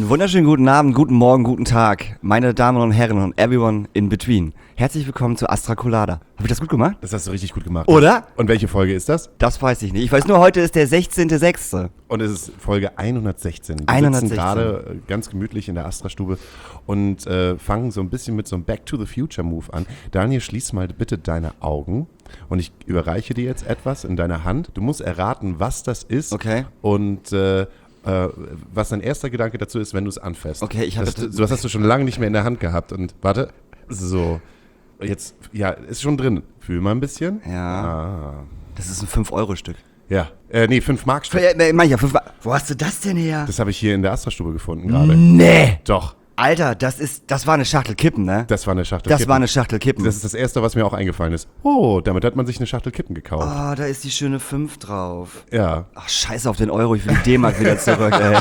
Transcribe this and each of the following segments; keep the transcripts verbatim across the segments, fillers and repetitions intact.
Einen wunderschönen guten Abend, guten Morgen, guten Tag, meine Damen und Herren und everyone in between. Herzlich willkommen zu Astra Colada. Habe ich das gut gemacht? Das hast du richtig gut gemacht. Oder? Und welche Folge ist das? Das weiß ich nicht. Ich weiß nur, heute ist der sechzehnter sechster Und es ist Folge hundertsechzehn. Wir hundertsechzehn. sitzen gerade ganz gemütlich in der Astra-Stube und äh, fangen so ein bisschen mit so einem Back-to-the-Future-Move an. Daniel, schließ mal bitte deine Augen und ich überreiche dir jetzt etwas in deiner Hand. Du musst erraten, was das ist. Okay. Und äh, äh, was dein erster Gedanke dazu ist, wenn du es anfasst. Okay, ich habe das, das, das hast du schon lange nicht mehr in der Hand gehabt. Und warte, so, jetzt, ja, ist schon drin. Fühl mal ein bisschen. Ja. Ah. Das ist ein fünf Euro Stück. Ja, äh, nee, fünf Mark Stück. Äh, mancher, fünf Mark. Wo hast du das denn her? Das habe ich hier in der Astra-Stube gefunden gerade. Nee. Doch, Alter, das ist, das war eine Schachtel Kippen, ne? das war eine Schachtel Das Kippen. war eine Schachtel Kippen. Das ist das Erste, was mir auch eingefallen ist. Oh, damit hat man sich eine Schachtel Kippen gekauft. Oh, da ist die schöne fünf drauf. Ja. Ach, scheiße auf den Euro, ich will die D-Mark wieder zurück, ey.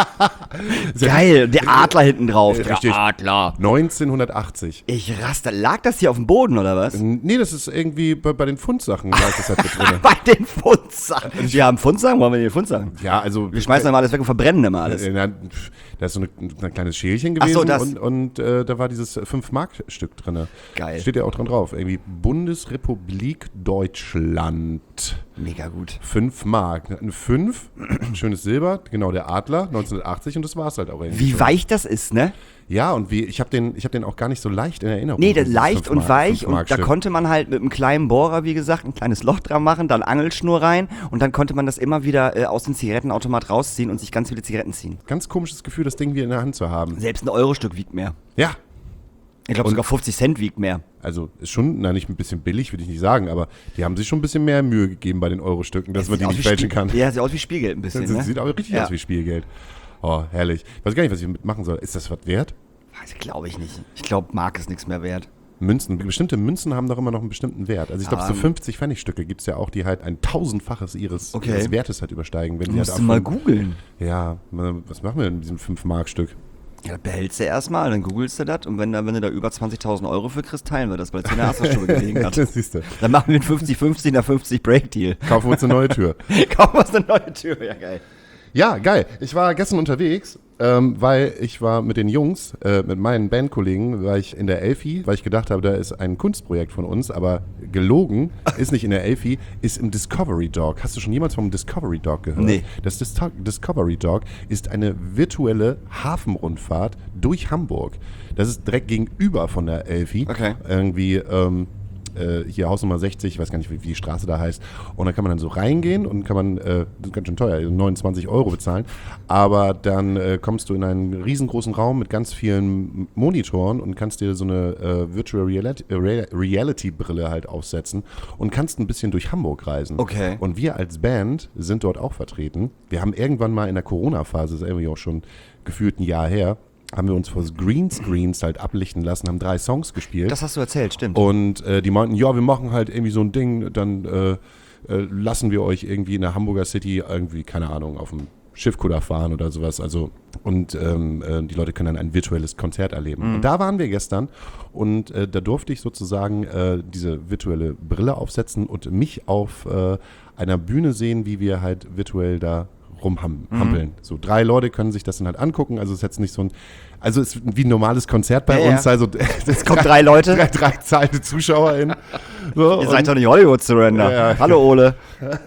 Geil, der Adler hinten drauf. Der Richtig. Adler. neunzehnhundertachtzig. Ich raste. Lag das hier auf dem Boden, oder was? Nee, das ist irgendwie bei, bei den Pfundsachen lag das halt mit drin. Bei den Pfundsachen. Wir haben Pfundsachen, wollen wir die Pfundsachen? Ja, also... Wir schmeißen immer alles weg und verbrennen immer alles. Äh, na, pf, Da ist so eine, ein kleines Schälchen Ach so, gewesen das. und, und äh, da war dieses fünf Mark Stück drin. Geil. Steht ja auch dran drauf. Irgendwie Bundesrepublik Deutschland. Mega gut. fünf Mark. Eine fünf, schönes Silber, genau der Adler, neunzehnhundertachtzig und das war es halt auch irgendwie. Wie schon. weich das ist, ne? Ja, und wie, ich habe den, ich hab den auch gar nicht so leicht in Erinnerung. Nee, der dieses leicht fünf und Mark- weich fünf und Mark da Stück. konnte man halt mit einem kleinen Bohrer, wie gesagt, ein kleines Loch dran machen, dann Angelschnur rein und dann konnte man das immer wieder äh, aus dem Zigarettenautomat rausziehen und sich ganz viele Zigaretten ziehen. Ganz komisches Gefühl, das Ding wieder in der Hand zu haben. Selbst ein Euro-Stück wiegt mehr. Ja, Ich glaube Und- sogar fünfzig Cent wiegt mehr. also ist schon, na nicht ein bisschen billig, würde ich nicht sagen, aber die haben sich schon ein bisschen mehr Mühe gegeben bei den Euro-Stücken, dass man Sieht die aus nicht wie fälschen Spiel- kann. Ja, sieht aus wie Spielgeld ein bisschen, Das ne? sieht auch richtig Ja. aus wie Spielgeld. Oh, herrlich. Ich weiß gar nicht, was ich damit machen soll. Ist das was wert? Glaube ich nicht. Ich glaube, Mark ist nichts mehr wert. Münzen, bestimmte Münzen haben doch immer noch einen bestimmten Wert. Also ich glaube, so Ähm. fünfzig Pfennigstücke gibt es ja auch, die halt ein tausendfaches ihres, Okay. ihres Wertes halt übersteigen. Wenn die Musst halt du mal davon- googeln. Ja, was machen wir denn mit diesem fünf Mark Stück? Ja, das behältst du erstmal, dann googelst du das und wenn, da, wenn du da über zwanzigtausend Euro für kriegst, teilen wir das, weil es in der Astra-Stube gelegen hat. Das siehst du. Dann machen wir einen fünfzig fünfzig nach fünfzig Break-Deal. Kaufen wir uns eine neue Tür. Kaufen wir uns eine neue Tür, ja geil. Ja, geil. Ich war gestern unterwegs, ähm, weil ich war mit den Jungs, äh, mit meinen Bandkollegen, war ich in der Elfi, weil ich gedacht habe, da ist ein Kunstprojekt von uns, aber gelogen ist nicht in der Elfi, ist im Discovery Dog. Hast du schon jemals vom Discovery Dog gehört? Nee. Das Dis- Discovery Dog ist eine virtuelle Hafenrundfahrt durch Hamburg. Das ist direkt gegenüber von der Elfi. Okay. Irgendwie, ähm, äh, hier Hausnummer sechzig, ich weiß gar nicht, wie, wie die Straße da heißt. Und dann kann man dann so reingehen und kann man, äh, das ist ganz schön teuer, neunundzwanzig Euro bezahlen. Aber dann äh, kommst du in einen riesengroßen Raum mit ganz vielen Monitoren und kannst dir so eine äh, Virtual Reality, äh, Real- Reality-Brille halt aufsetzen und kannst ein bisschen durch Hamburg reisen. Okay. Und wir als Band sind dort auch vertreten. Wir haben irgendwann mal in der Corona-Phase, das ist irgendwie auch schon gefühlt ein Jahr her, haben wir uns vor Greenscreens halt ablichten lassen, haben drei Songs gespielt. Das hast du erzählt, stimmt. Und äh, die meinten, ja, wir machen halt irgendwie so ein Ding, dann äh, äh, lassen wir euch irgendwie in der Hamburger City irgendwie, keine Ahnung, auf dem Schiffkutter fahren oder sowas. Also und ähm, äh, die Leute können dann ein virtuelles Konzert erleben. Mhm. Und da waren wir gestern und äh, da durfte ich sozusagen äh, diese virtuelle Brille aufsetzen und mich auf äh, einer Bühne sehen, wie wir halt virtuell da rumhampeln. Mhm. So drei Leute können sich das dann halt angucken. Also es ist jetzt nicht so ein, also es ist wie ein normales Konzert bei Ja, uns. ja. Also Es kommen drei Leute. drei, drei zahlte ZuschauerInnen. So, Ihr seid doch nicht Hollywood Surrender. Ja, ja. Hallo Ole.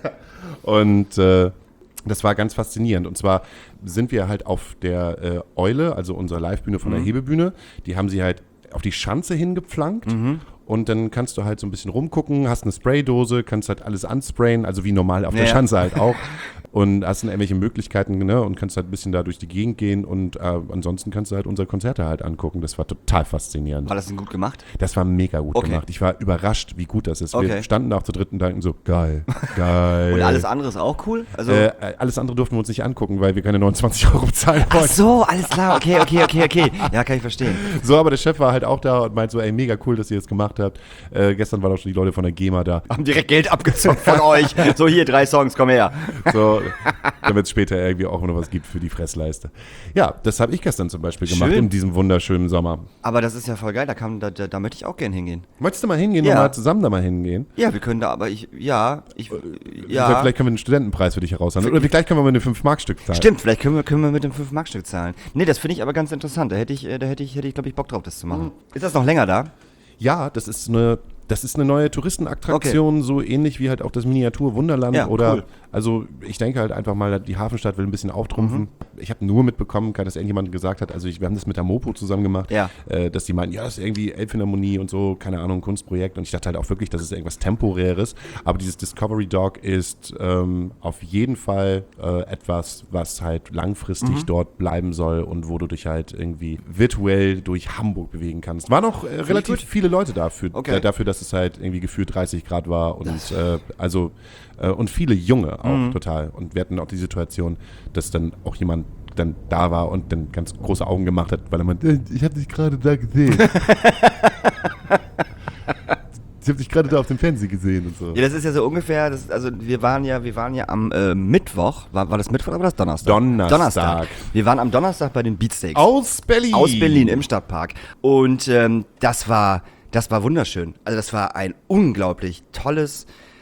Und äh, das war ganz faszinierend. Und zwar sind wir halt auf der äh, Eule, also unserer Livebühne von Mhm. der Hebebühne, die haben sie halt auf die Schanze hingepflankt. Mhm. Und dann kannst du halt so ein bisschen rumgucken, hast eine Spraydose, kannst halt alles ansprayen, also wie normal auf Ja, der ja. Schanze halt auch. Und hast dann irgendwelche Möglichkeiten, ne, und kannst halt ein bisschen da durch die Gegend gehen und äh, ansonsten kannst du halt unsere Konzerte halt angucken. Das war total faszinierend. War das denn gut gemacht? Das war mega gut Okay. gemacht. Ich war überrascht, wie gut das ist. Okay. Wir standen da auch zu dritten und dachten so, geil, geil. Und alles andere ist auch cool? Also Äh, alles andere durften wir uns nicht angucken, weil wir keine neunundzwanzig Euro bezahlen Ach wollten. so, alles klar. Okay, okay, okay, okay. Ja, kann ich verstehen. So, aber der Chef war halt auch da und meint so, ey, mega cool, dass ihr das gemacht habt. Äh, gestern waren auch schon die Leute von der GEMA da. Haben direkt Geld abgezockt von euch. So, hier, drei Songs, komm her. So, genau. Damit es später irgendwie auch noch was gibt für die Fressleiste. Ja, das habe ich gestern zum Beispiel gemacht Schön. in diesem wunderschönen Sommer. Aber das ist ja voll geil, da, kann, da, da, da möchte ich auch gern hingehen. Möchtest du mal hingehen, Ja. nochmal zusammen da mal hingehen? Ja, wir können da, aber ich, ja, ich, Vielleicht, ja. vielleicht können wir einen Studentenpreis für dich heraushandeln. Oder vielleicht können wir mal eine fünf Mark Stück zahlen. Stimmt, vielleicht können wir, können wir mit dem fünf Mark Stück zahlen. Nee, das finde ich aber ganz interessant. Da hätte ich, äh, da hätte ich, hätte ich glaube ich, Bock drauf, das zu machen. Ist das noch länger da? Ja, das ist eine, das ist eine neue Touristenattraktion, so ähnlich wie halt auch das Miniatur Wunderland. Ja, oder cool. Also ich denke halt einfach mal, die Hafenstadt will ein bisschen auftrumpfen. Mhm. Ich habe nur mitbekommen, dass irgendjemand gesagt hat, also ich, wir haben das mit der Mopo zusammen gemacht, Ja. äh, dass die meinten, ja, das ist irgendwie Elbphilharmonie und so, keine Ahnung, Kunstprojekt. Und ich dachte halt auch wirklich, das ist irgendwas Temporäres. Aber dieses Discovery Dog ist ähm, auf jeden Fall äh, etwas, was halt langfristig Mhm. dort bleiben soll und wo du dich halt irgendwie virtuell durch Hamburg bewegen kannst. Waren auch äh, relativ gut. viele Leute dafür, Okay. äh, dafür, dass es halt irgendwie gefühlt dreißig Grad war und äh, also äh, und viele Junge auch Mhm. total. Und wir hatten auch die Situation, dass dann auch jemand dann da war und dann ganz große Augen gemacht hat, weil er meinte, "Äh, ich habe dich gerade da gesehen. Ich habe dich gerade da auf dem Fernsehen gesehen und so. Ja, das ist ja so ungefähr, das, also wir waren ja, wir waren ja am äh, Mittwoch, war, war das Mittwoch oder war das Donnerstag? Donnerstag. Donnerstag. Wir waren am Donnerstag bei den Beatsteaks. Aus Berlin. Aus Berlin im Stadtpark. Und ähm, das war, das war wunderschön. Also das war ein unglaublich tolles,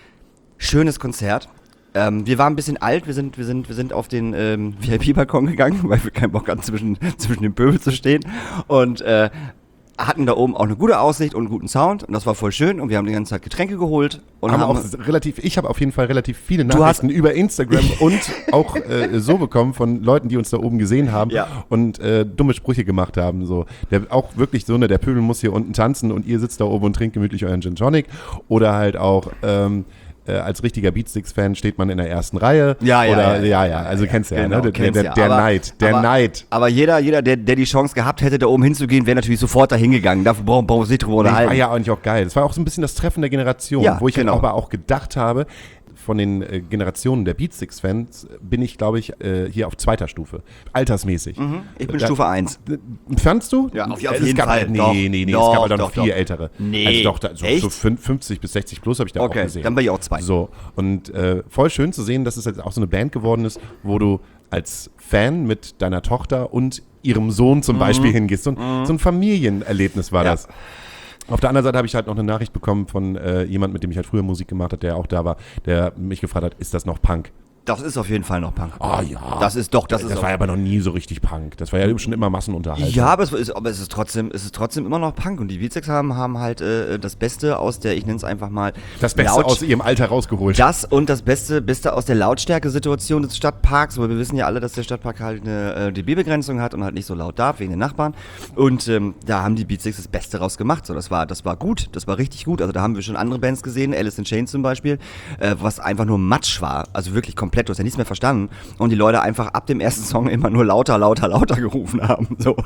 schönes Konzert. Ähm, wir waren ein bisschen alt, wir sind, wir sind, wir sind auf den ähm, V I P-Balkon gegangen, weil wir keinen Bock hatten, zwischen, zwischen den Pöbel zu stehen. Und äh, hatten da oben auch eine gute Aussicht und einen guten Sound. Und das war voll schön. Und wir haben die ganze Zeit Getränke geholt. Und haben haben, auch relativ, ich habe auf jeden Fall relativ viele Du Nachrichten über Instagram und auch äh, so bekommen von Leuten, die uns da oben gesehen haben Ja. und äh, dumme Sprüche gemacht haben. So. Der, auch wirklich so, ne, der Pöbel muss hier unten tanzen und ihr sitzt da oben und trinkt gemütlich euren Gin Tonic. Oder halt auch ähm, äh, als richtiger Beatsticks-Fan steht man in der ersten Reihe. Ja, ja, Oder, ja, ja, ja, also kennst du ja, genau, ne? Der, kennst der, ja. der Aber- Neid, der aber- Neid. Aber jeder, jeder der, der die Chance gehabt hätte, da oben hinzugehen, wäre natürlich sofort da hingegangen. Dafür brauchen brauchen wir uns nicht drüber Das war unterhalten. ja eigentlich auch geil. Das war auch so ein bisschen das Treffen der Generation, Ja, wo ich genau. halt aber auch gedacht habe, von den äh, Generationen der Beatsticks-Fans bin ich, glaube ich, äh, hier auf zweiter Stufe. Altersmäßig. Ich bin Da- Stufe eins. Fandst du? Ja, auf- auf Es jeden gab, Fall. Nee, Doch. nee, nee, Doch, es gab halt auch doch, noch viel doch. ältere. Nee. Also doch, da, so, Echt? so fün- fünfzig bis sechzig plus habe ich da Okay, auch gesehen. dann bin ich auch zwei. So, und äh, voll schön zu sehen, dass es jetzt auch so eine Band geworden ist, wo du als Fan mit deiner Tochter und ihrem Sohn zum Beispiel hingehst. So ein, so ein Familienerlebnis war Mhm. Ja. das. Auf der anderen Seite habe ich halt noch eine Nachricht bekommen von äh, jemand, mit dem ich halt früher Musik gemacht habe, der auch da war, der mich gefragt hat, ist das noch Punk? Das ist auf jeden Fall noch Punk. Ah ja. Das ist doch, das, Das ist war auch, ja aber noch nie so richtig Punk. Das war ja schon immer Massenunterhaltung. ja, aber es ist, aber es ist trotzdem, es ist trotzdem immer noch Punk. Und die Beatsteaks haben, haben halt äh, das Beste aus der, ich nenne es einfach mal, Das Beste Laut- aus ihrem Alter rausgeholt. Das und das Beste, Beste aus der Lautstärke-Situation des Stadtparks, weil wir wissen ja alle, dass der Stadtpark halt eine äh, dB-Begrenzung hat und halt nicht so laut darf wegen den Nachbarn. Und ähm, da haben die Beatsteaks das Beste raus gemacht. So, das war, das war gut, das war richtig gut. Also da haben wir schon andere Bands gesehen, Alice in Chains zum Beispiel, äh, was einfach nur Matsch war. Also wirklich komplett, du hast ja nichts mehr verstanden. Und die Leute einfach ab dem ersten Song immer nur lauter, lauter, lauter gerufen haben. So,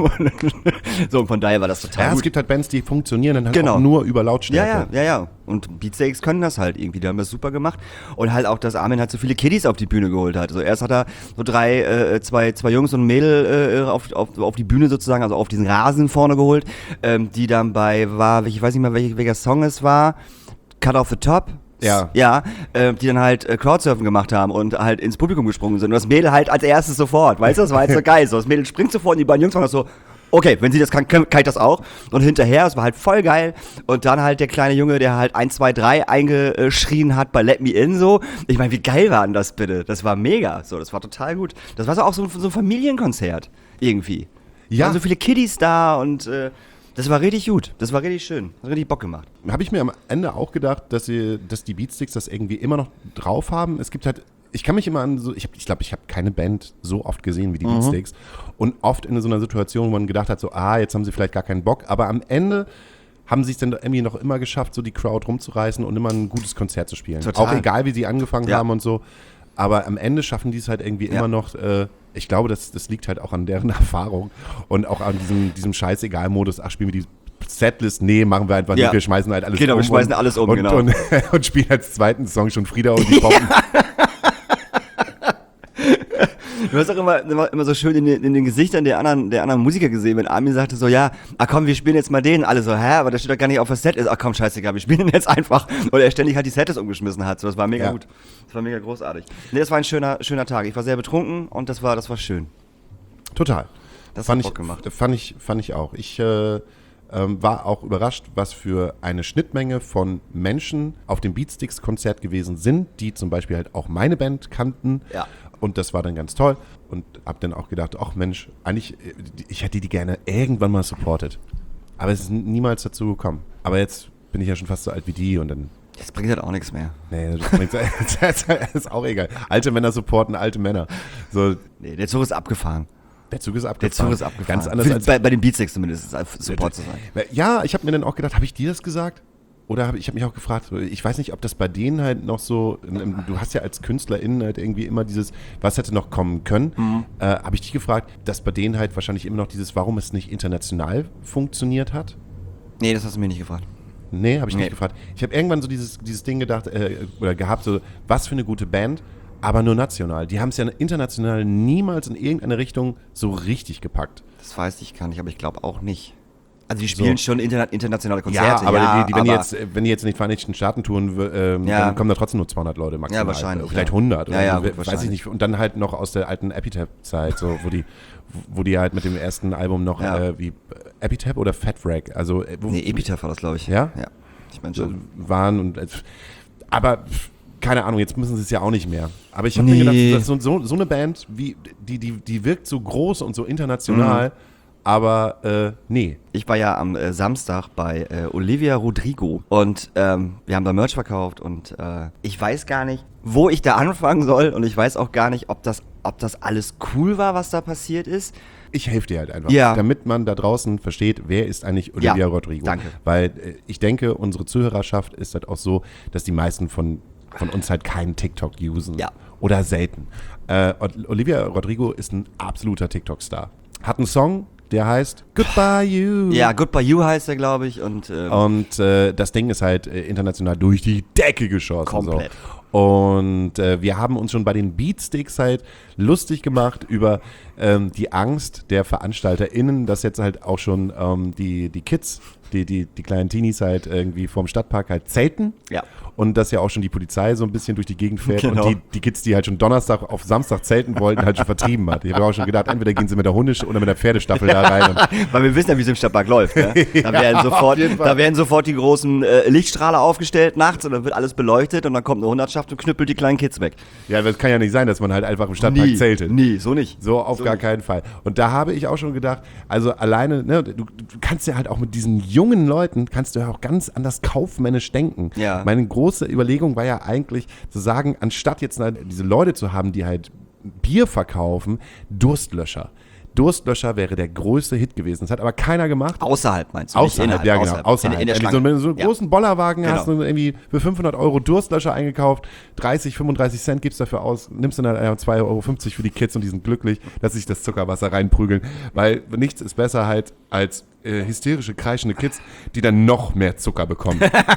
so und von daher war das total Ja, gut. es gibt halt Bands, die funktionieren dann halt Genau. auch nur über Ja, Lautstärke. ja, ja, ja. Und Beatsteaks können das halt irgendwie. Die haben das super gemacht. Und halt auch, dass Armin halt so viele Kiddies auf die Bühne geholt hat. Also erst hat er so drei, äh, zwei, zwei Jungs und ein Mädel äh, auf, auf, auf die Bühne sozusagen, also auf diesen Rasen vorne geholt, ähm, die dann bei, war, ich weiß nicht mehr, welcher, welcher Song es war, Cut Off the Top. Ja. Ja, äh, die dann halt äh, Crowdsurfen gemacht haben und halt ins Publikum gesprungen sind. Und das Mädel halt als erstes sofort. Weißt du, das war halt so geil. So, das Mädel springt sofort und die beiden Jungs machen das so, okay, wenn sie das kann, kann, kann ich das auch. Und hinterher, es war halt voll geil. Und dann halt der kleine Junge, der halt eins, zwei, drei eingeschrien hat bei Let Me In so. Ich meine, wie geil war denn das bitte? Das war mega. So, das war total gut. Das war so auch so, ein- so ein Familienkonzert irgendwie. Ja. Waren so viele Kiddies da und äh, das war richtig gut. Das war richtig schön. Hat richtig Bock gemacht. Habe ich mir am Ende auch gedacht, dass, sie, dass die Beatsticks das irgendwie immer noch drauf haben. Es gibt halt, ich kann mich immer an so, ich glaube, ich, glaub, ich habe keine Band so oft gesehen wie die Mhm. Beatsticks. Und oft in so einer Situation, wo man gedacht hat, so, ah, jetzt haben sie vielleicht gar keinen Bock. Aber am Ende haben sie es dann irgendwie noch immer geschafft, so die Crowd rumzureißen und immer ein gutes Konzert zu spielen. Total. Auch egal, wie sie angefangen Ja. haben und so. Aber am Ende schaffen die es halt irgendwie Ja. immer noch, äh, ich glaube, das, das liegt halt auch an deren Erfahrung und auch an diesem, diesem Scheißegal-Modus, ach, spielen wir die Setlist, nee, machen wir einfach Ja. nicht, wir schmeißen halt alles Genau, um. wir schmeißen und, alles um, und, genau. Und, und spielen als zweiten Song schon Frieda und die Bomben. Du hast auch immer, immer, immer so schön in den, in den Gesichtern der anderen, der anderen Musiker gesehen, wenn Armin sagte so, ja, ah komm, wir spielen jetzt mal den. Alle so, hä, aber das steht doch gar nicht auf das Set. Ist, ach komm, scheißegal, wir spielen den jetzt einfach. Oder er ständig halt die Setlist umgeschmissen hat. So, das war mega Ja. gut. Das war mega großartig. Nee, das war ein schöner, schöner Tag. Ich war sehr betrunken und das war, das war schön. Total. Das fand hat ich, Bock gemacht. Fand ich, fand ich auch. Ich äh, ähm, war auch überrascht, was für eine Schnittmenge von Menschen auf dem Beatsticks-Konzert gewesen sind, die zum Beispiel halt auch meine Band kannten. Ja. Und das war dann ganz toll. Und hab dann auch gedacht, ach Mensch, eigentlich, äh, ich hätte die gerne irgendwann mal supportet. Aber es ist niemals dazu gekommen. Aber jetzt bin ich ja schon fast so alt wie die und dann... Das bringt halt auch nichts mehr. Nee, das, bringt, das ist auch egal. Alte Männer supporten alte Männer. So, Nee, der Zug ist abgefahren. der Zug ist Der abgefahren. Zug ist abgefahren. Ganz anders Für, als... bei, bei den Beatsticks zumindest, als Support zu sein. Ja, ich habe mir dann auch gedacht, habe ich dir das gesagt? Oder hab, ich habe mich auch gefragt, ich weiß nicht, ob das bei denen halt noch so, du hast ja als KünstlerInnen halt irgendwie immer dieses, was hätte noch kommen können, mhm. äh, habe ich dich gefragt, dass bei denen halt wahrscheinlich immer noch dieses, warum es nicht international funktioniert hat? Nee, das hast du mir nicht gefragt. Nee, habe ich Nee. nicht gefragt. Ich habe irgendwann so dieses, dieses Ding gedacht, äh, oder gehabt, so, was für eine gute Band, aber nur national. Die haben es ja international niemals in irgendeine Richtung so richtig gepackt. Das weiß ich gar nicht, aber ich glaube auch nicht. Also die spielen So. schon interna internationale Konzerte. Ja, aber ja, die, die, wenn, aber die jetzt, wenn die jetzt in den Vereinigten Staaten touren, ähm, Ja. dann kommen da trotzdem nur zweihundert Leute maximal. Ja, wahrscheinlich, Vielleicht ja. hundert. Ja, oder ja, so, gut, weiß ich wahrscheinlich. nicht. Und dann halt noch aus der alten Epitaph-Zeit, so, wo die wo die halt mit dem ersten Album noch Ja. äh, wie äh, Epitaph oder Fat Wreck, also äh, wo, Nee, Epitaph war das, glaube ich. Ja? Ja. Ich meine so schon. waren und äh, aber pff, keine Ahnung, jetzt müssen sie es ja auch nicht mehr. Aber ich habe Nee. mir gedacht, so, so, so eine Band, wie, die, die, die wirkt so groß und so international, Mhm. aber äh, nee. Ich war ja am äh, Samstag bei äh, Olivia Rodrigo und ähm, wir haben da Merch verkauft und äh, ich weiß gar nicht, wo ich da anfangen soll und ich weiß auch gar nicht, ob das, ob das alles cool war, was da passiert ist. Ich helfe dir halt einfach, Ja. damit man da draußen versteht, wer ist eigentlich Olivia Ja, Rodrigo. danke. Weil äh, ich denke, unsere Zuhörerschaft ist halt auch so, dass die meisten von, von uns halt keinen TikTok usen. Ja. Oder selten. Äh, und Olivia Rodrigo ist ein absoluter TikTok-Star. Hat einen Song, der heißt Goodbye You. Ja, Goodbye You heißt er, glaube ich. Und, ähm, Und äh, das Ding ist halt äh, international durch die Decke geschossen. Komplett. So. Und äh, wir haben uns schon bei den Beatsticks halt lustig gemacht über ähm, die Angst der VeranstalterInnen, dass jetzt halt auch schon ähm, die, die Kids, die, die, die kleinen Teenies halt irgendwie vorm Stadtpark halt zelten. Ja. Und dass ja auch schon die Polizei so ein bisschen durch die Gegend fährt Genau. und die, die Kids, die halt schon Donnerstag auf Samstag zelten wollten, halt schon vertrieben hat. Ich habe auch schon gedacht, entweder gehen sie mit der Hunde- oder mit der Pferdestaffel da rein. Und weil wir wissen ja, wie es im Stadtpark läuft. Ne? Da, werden Ja, sofort, auf jeden Fall. da werden sofort die großen äh, Lichtstrahler aufgestellt nachts und dann wird alles beleuchtet und dann kommt eine Hundertschaft und knüppelt die kleinen Kids weg. ja, das kann ja nicht sein, dass man halt einfach im Stadtpark Nie, zeltet. nie, so nicht. So auf So gar nicht. keinen Fall. Und da habe ich auch schon gedacht, also alleine, ne, du, du kannst ja halt auch mit diesen jungen Leuten, kannst du ja auch ganz anders kaufmännisch denken. Ja. Meine große Überlegung war ja eigentlich zu sagen, anstatt jetzt halt diese Leute zu haben, die halt Bier verkaufen, Durstlöscher. Durstlöscher wäre der größte Hit gewesen. Das hat aber keiner gemacht. Außerhalb meinst du? nicht Außerhalb, innerhalb, ja genau, außerhalb. außerhalb. In, in der Irgendwie Schlange. so, wenn du so einen Ja. großen Bollerwagen Genau. hast und irgendwie für fünfhundert Euro Durstlöscher eingekauft, dreißig, fünfunddreißig Cent gibst dafür aus, nimmst dann halt zwei Euro fünfzig für die Kids und die sind glücklich, dass sich das Zuckerwasser reinprügeln, weil nichts ist besser halt als äh, hysterische, kreischende Kids, die dann noch mehr Zucker bekommen.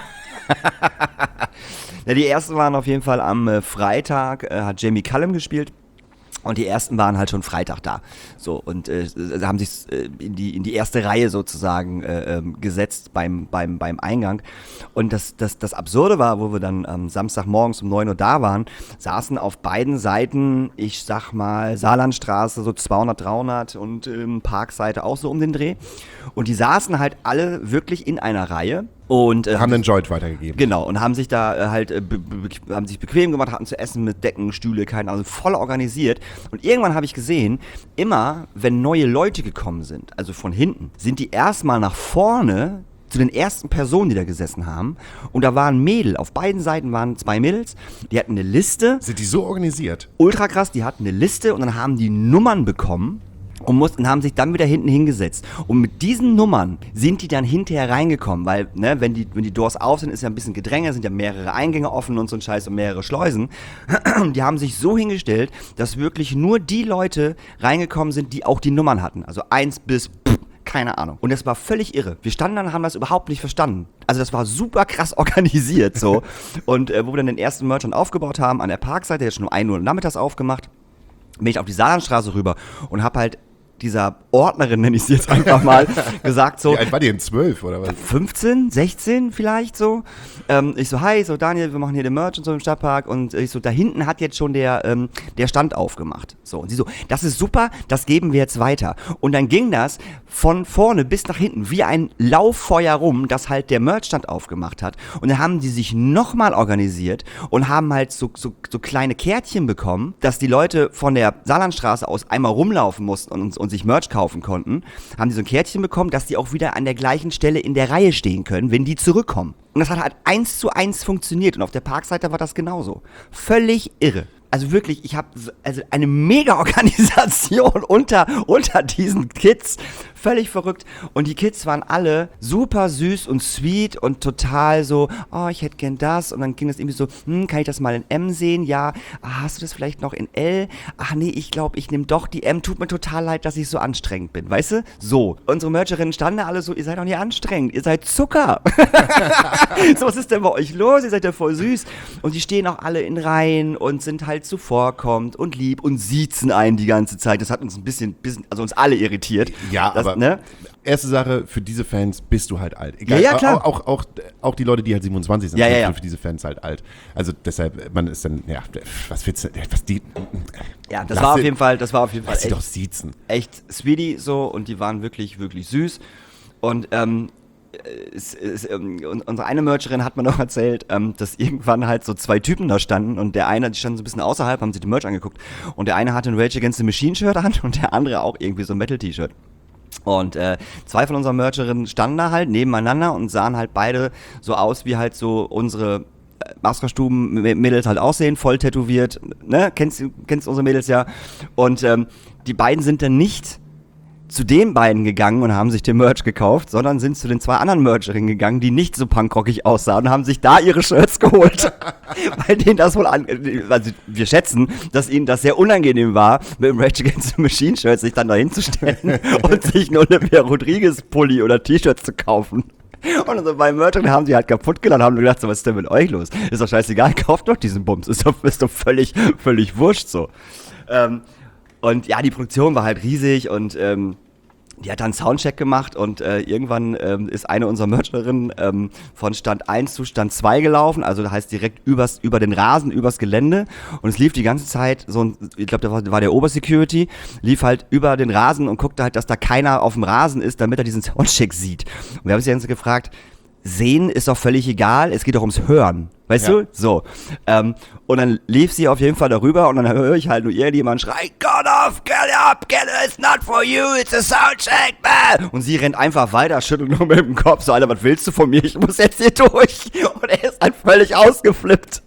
Ja, die ersten waren auf jeden Fall am äh, Freitag, äh, hat Jamie Cullum gespielt. Und die ersten waren halt schon Freitag da. So, und äh, haben sich äh, in, die, in die erste Reihe sozusagen äh, ähm, gesetzt beim, beim, beim Eingang. Und das, das, das Absurde war, wo wir dann am Samstagmorgens um neun Uhr da waren, saßen auf beiden Seiten, ich sag mal, Saarlandstraße so zweihundert, dreihundert und ähm, Parkseite auch so um den Dreh. Und die saßen halt alle wirklich in einer Reihe. Und äh, Haben den Joint weitergegeben. Genau, und haben sich da äh, halt äh, be be haben sich bequem gemacht, hatten zu essen mit Decken, Stühle, keine Ahnung, voll organisiert. Und irgendwann habe ich gesehen, immer wenn neue Leute gekommen sind, also von hinten, sind die erstmal nach vorne zu den ersten Personen, die da gesessen haben. Und da waren Mädel, auf beiden Seiten waren zwei Mädels, die hatten eine Liste, Sind die so organisiert? ultra krass, die hatten eine Liste und dann haben die Nummern bekommen. Und mussten, haben sich dann wieder hinten hingesetzt. Und mit diesen Nummern sind die dann hinterher reingekommen, weil, ne, wenn die, wenn die Doors auf sind, ist ja ein bisschen Gedränge, sind ja mehrere Eingänge offen und so ein Scheiß und mehrere Schleusen. Die haben sich so hingestellt, dass wirklich nur die Leute reingekommen sind, die auch die Nummern hatten. Also eins bis, pff, keine Ahnung. Und das war völlig irre. Wir standen dann und haben das überhaupt nicht verstanden. Also das war super krass organisiert, so. Und äh, wo wir dann den ersten Merchant aufgebaut haben, an der Parkseite, der ist schon um ein Uhr nachmittags aufgemacht. bin ich auf die Saarlandstraße rüber und habe halt dieser Ordnerin, nenne ich sie jetzt einfach mal, gesagt so. Wie alt war die denn? zwölf oder was? fünfzehn, sechzehn vielleicht so. Ähm, ich so, hi, so Daniel, wir machen hier den Merch und so im Stadtpark. Und ich so, da hinten hat jetzt schon der, ähm, der Stand aufgemacht. So, und sie so, das ist super, das geben wir jetzt weiter. Und dann ging das von vorne bis nach hinten wie ein Lauffeuer rum, das halt der Merchstand aufgemacht hat. Und dann haben die sich nochmal organisiert und haben halt so, so, so kleine Kärtchen bekommen, dass die Leute von der Saarlandstraße aus einmal rumlaufen mussten und uns und sich Merch kaufen konnten, haben die so ein Kärtchen bekommen, dass die auch wieder an der gleichen Stelle in der Reihe stehen können, wenn die zurückkommen. Und das hat halt eins zu eins funktioniert und auf der Parkseite war das genauso. Völlig irre. Also wirklich, ich habe also eine Mega-Organisation unter, unter diesen Kids. Völlig verrückt. Und die Kids waren alle super süß und sweet und total so, oh, ich hätte gern das. Und dann ging das irgendwie so, hm, kann ich das mal in M sehen? Ja. Ah, hast du das vielleicht noch in L? Ach nee, ich glaube, ich nehme doch die M. Tut mir total leid, dass ich so anstrengend bin. Weißt du? So. Unsere Mercherinnen standen da alle so, ihr seid doch nicht anstrengend. Ihr seid Zucker. So, was ist denn bei euch los? Ihr seid ja voll süß. Und die stehen auch alle in Reihen und sind halt zuvorkommend und lieb und siezen einen die ganze Zeit. Das hat uns ein bisschen, bisschen also uns alle irritiert. Ja, das, aber ne? Erste Sache, für diese Fans bist du halt alt. Egal, ja, ja, klar. Auch, auch, auch, auch die Leute, die halt siebenundzwanzig sind, ja, ja, sind ja. für diese Fans halt alt. Also deshalb, man ist dann, ja, was willst du, was die... Ja, das war auf jeden Fall, das war auf jeden Fall lass sie echt, doch siezen. echt sweetie so und die waren wirklich, wirklich süß. Und ähm, es, es, ähm, unsere eine Mercherin hat mir noch erzählt, ähm, dass irgendwann halt so zwei Typen da standen und der eine, die standen so ein bisschen außerhalb, haben sich die Merch angeguckt und der eine hatte ein Rage Against the Machine Shirt an und der andere auch irgendwie so ein Metal-T-Shirt. Und äh, zwei von unseren Mercherinnen standen da halt nebeneinander und sahen halt beide so aus, wie halt so unsere Maskerstuben-Mädels halt aussehen, voll tätowiert, ne, kennst, kennst unsere Mädels ja. Und ähm, die beiden sind dann nicht zu den beiden gegangen und haben sich den Merch gekauft, sondern sind zu den zwei anderen Mercherinnen gegangen, die nicht so punkrockig aussahen und haben sich da ihre Shirts geholt. Weil denen das wohl an, also wir schätzen, dass ihnen das sehr unangenehm war, mit dem Rage Against the Machine Shirt sich dann da hinzustellen und sich ein Olivia Rodriguez Pulli oder T-Shirts zu kaufen. Und unsere beiden Mercherinnen haben die halt kaputt gelacht und haben gedacht, so, was ist denn mit euch los? Ist doch scheißegal, kauft doch diesen Bums, ist doch, ist doch völlig, völlig wurscht so. Ähm, Und ja, die Produktion war halt riesig und ähm, die hat dann einen Soundcheck gemacht und äh, irgendwann ähm, ist eine unserer Mercherinnen ähm, von Stand eins zu Stand zwei gelaufen, also das heißt direkt übers, über den Rasen, übers Gelände und es lief die ganze Zeit so ein, ich glaube, da war, war der Obersecurity, lief halt über den Rasen und guckte halt, dass da keiner auf dem Rasen ist, damit er diesen Soundcheck sieht. Und wir haben uns die ganze Zeit gefragt, sehen ist doch völlig egal, es geht doch ums Hören. Weißt ja. du? So. Ähm, und dann lief sie auf jeden Fall darüber und dann höre ich halt nur irgendjemand schreien, get off, get up, get it, it's not for you, it's a soundcheck, man. Und sie rennt einfach weiter, schüttelt nur mit dem Kopf, so, Alter, was willst du von mir? Ich muss jetzt hier durch. Und er ist halt völlig ausgeflippt.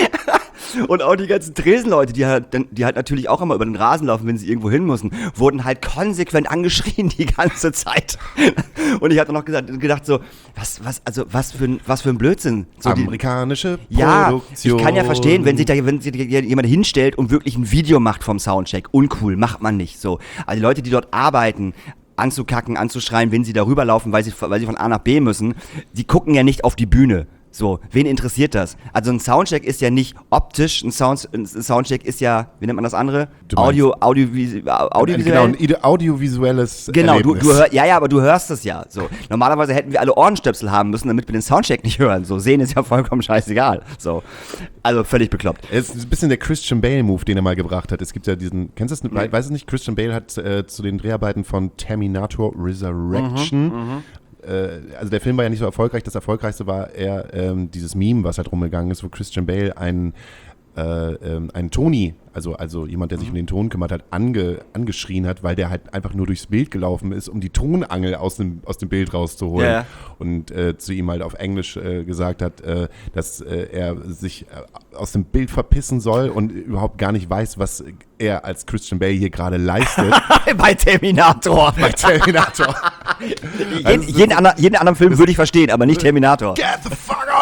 Und auch die ganzen Tresenleute, die halt, die halt natürlich auch immer über den Rasen laufen, wenn sie irgendwo hin müssen, wurden halt konsequent angeschrien die ganze Zeit. Und ich hatte noch gesagt, gedacht so, was, was, also was für ein, was für ein Blödsinn. So Amerikanische die, ja, Produktion. ich kann ja verstehen, wenn sich da, wenn sich da jemand hinstellt und wirklich ein Video macht vom Soundcheck, uncool, macht man nicht so. Aber die Leute, die dort arbeiten, anzukacken, anzuschreien, wenn sie darüber laufen, weil sie, weil sie von A nach B müssen, die gucken ja nicht auf die Bühne. So, wen interessiert das? Also ein Soundcheck ist ja nicht optisch, ein, Sound, ein Soundcheck ist ja, wie nennt man das andere? Audio, Audio, audiovisuell. Genau, ein audiovisuelles Genau, du, Erlebnis. du hör, ja, ja, aber du hörst es ja. So, normalerweise hätten wir alle Ohrenstöpsel haben müssen, damit wir den Soundcheck nicht hören. So, sehen ist ja vollkommen scheißegal. So, also völlig bekloppt. Es ist ein bisschen der Christian Bale-Move, den er mal gebracht hat. Es gibt ja diesen, kennst du das? Nee. Weiß es nicht? Christian Bale hat äh, zu den Dreharbeiten von Terminator Resurrection Mhm, also der Film war ja nicht so erfolgreich, das erfolgreichste war eher ähm, dieses Meme, was halt rumgegangen ist, wo Christian Bale einen, äh, ähm, einen Tony, also, also jemand, der sich um den Ton kümmert hat, ange, angeschrien hat, weil der halt einfach nur durchs Bild gelaufen ist, um die Tonangel aus dem, aus dem Bild rauszuholen. Ja. Und äh, zu ihm halt auf Englisch äh, gesagt hat, äh, dass äh, er sich äh, aus dem Bild verpissen soll und überhaupt gar nicht weiß, was er als Christian Bale hier gerade leistet. Bei Terminator. Bei Terminator. jeden, jeden, anderen, jeden anderen Film würde ich verstehen, aber nicht Terminator. Get the fuck out of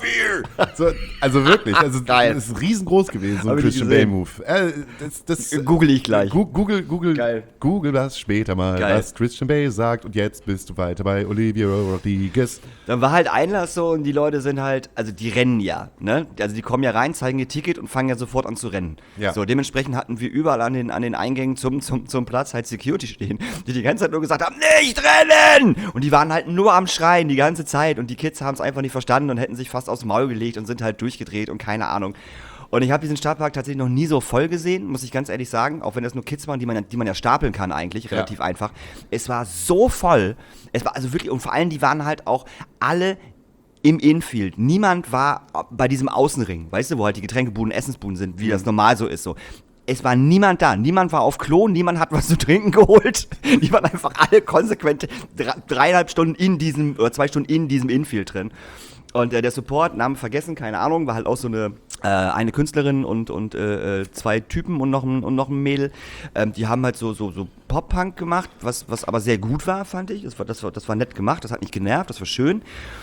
here. So, also wirklich, also Geil. das ist riesengroß gewesen, so ein Hab ich nicht Christian gesehen. Bale-Move. Äh, das, das, Google ich gleich. Gu- Google, Google, Geil. Google das später mal, Geil. was Christian Bale sagt. Und jetzt bist du weiter bei Olivia Rodriguez. Dann war halt Einlass so und die Leute sind halt, also die rennen ja, ne? Also die kommen ja rein, zeigen ihr Ticket und fangen ja sofort an zu rennen. Ja. So, dementsprechend hatten wir überall an den, an den Eingängen zum, zum, zum Platz halt Security stehen, die die ganze Zeit nur gesagt haben, nicht rennen! Und die waren halt nur am Schreien die ganze Zeit und die Kids haben es einfach nicht verstanden und hätten sich fast aufs Maul gelegt und sind halt durchgedreht und keine Ahnung. Und ich habe diesen Stadtpark tatsächlich noch nie so voll gesehen, muss ich ganz ehrlich sagen, auch wenn das nur Kids waren, die man, die man ja stapeln kann eigentlich, relativ Ja. einfach. Es war so voll, es war also wirklich, und vor allem, die waren halt auch alle im Infield. Niemand war bei diesem Außenring, weißt du, wo halt die Getränkebuden, Essensbuden sind, wie das normal so ist, so. Es war niemand da, niemand war auf Klo, niemand hat was zu trinken geholt. Die waren einfach alle konsequent dre- dreieinhalb Stunden in diesem, oder zwei Stunden in diesem Infield drin. Und äh, der Support, Namen vergessen, keine Ahnung, war halt auch so eine, äh, eine Künstlerin und, und äh, zwei Typen und noch ein, und noch ein Mädel. Ähm, die haben halt so, so, so Pop-Punk gemacht, was, was aber sehr gut war, fand ich. Das war, das, war, das war nett gemacht, das hat nicht genervt, das war schön.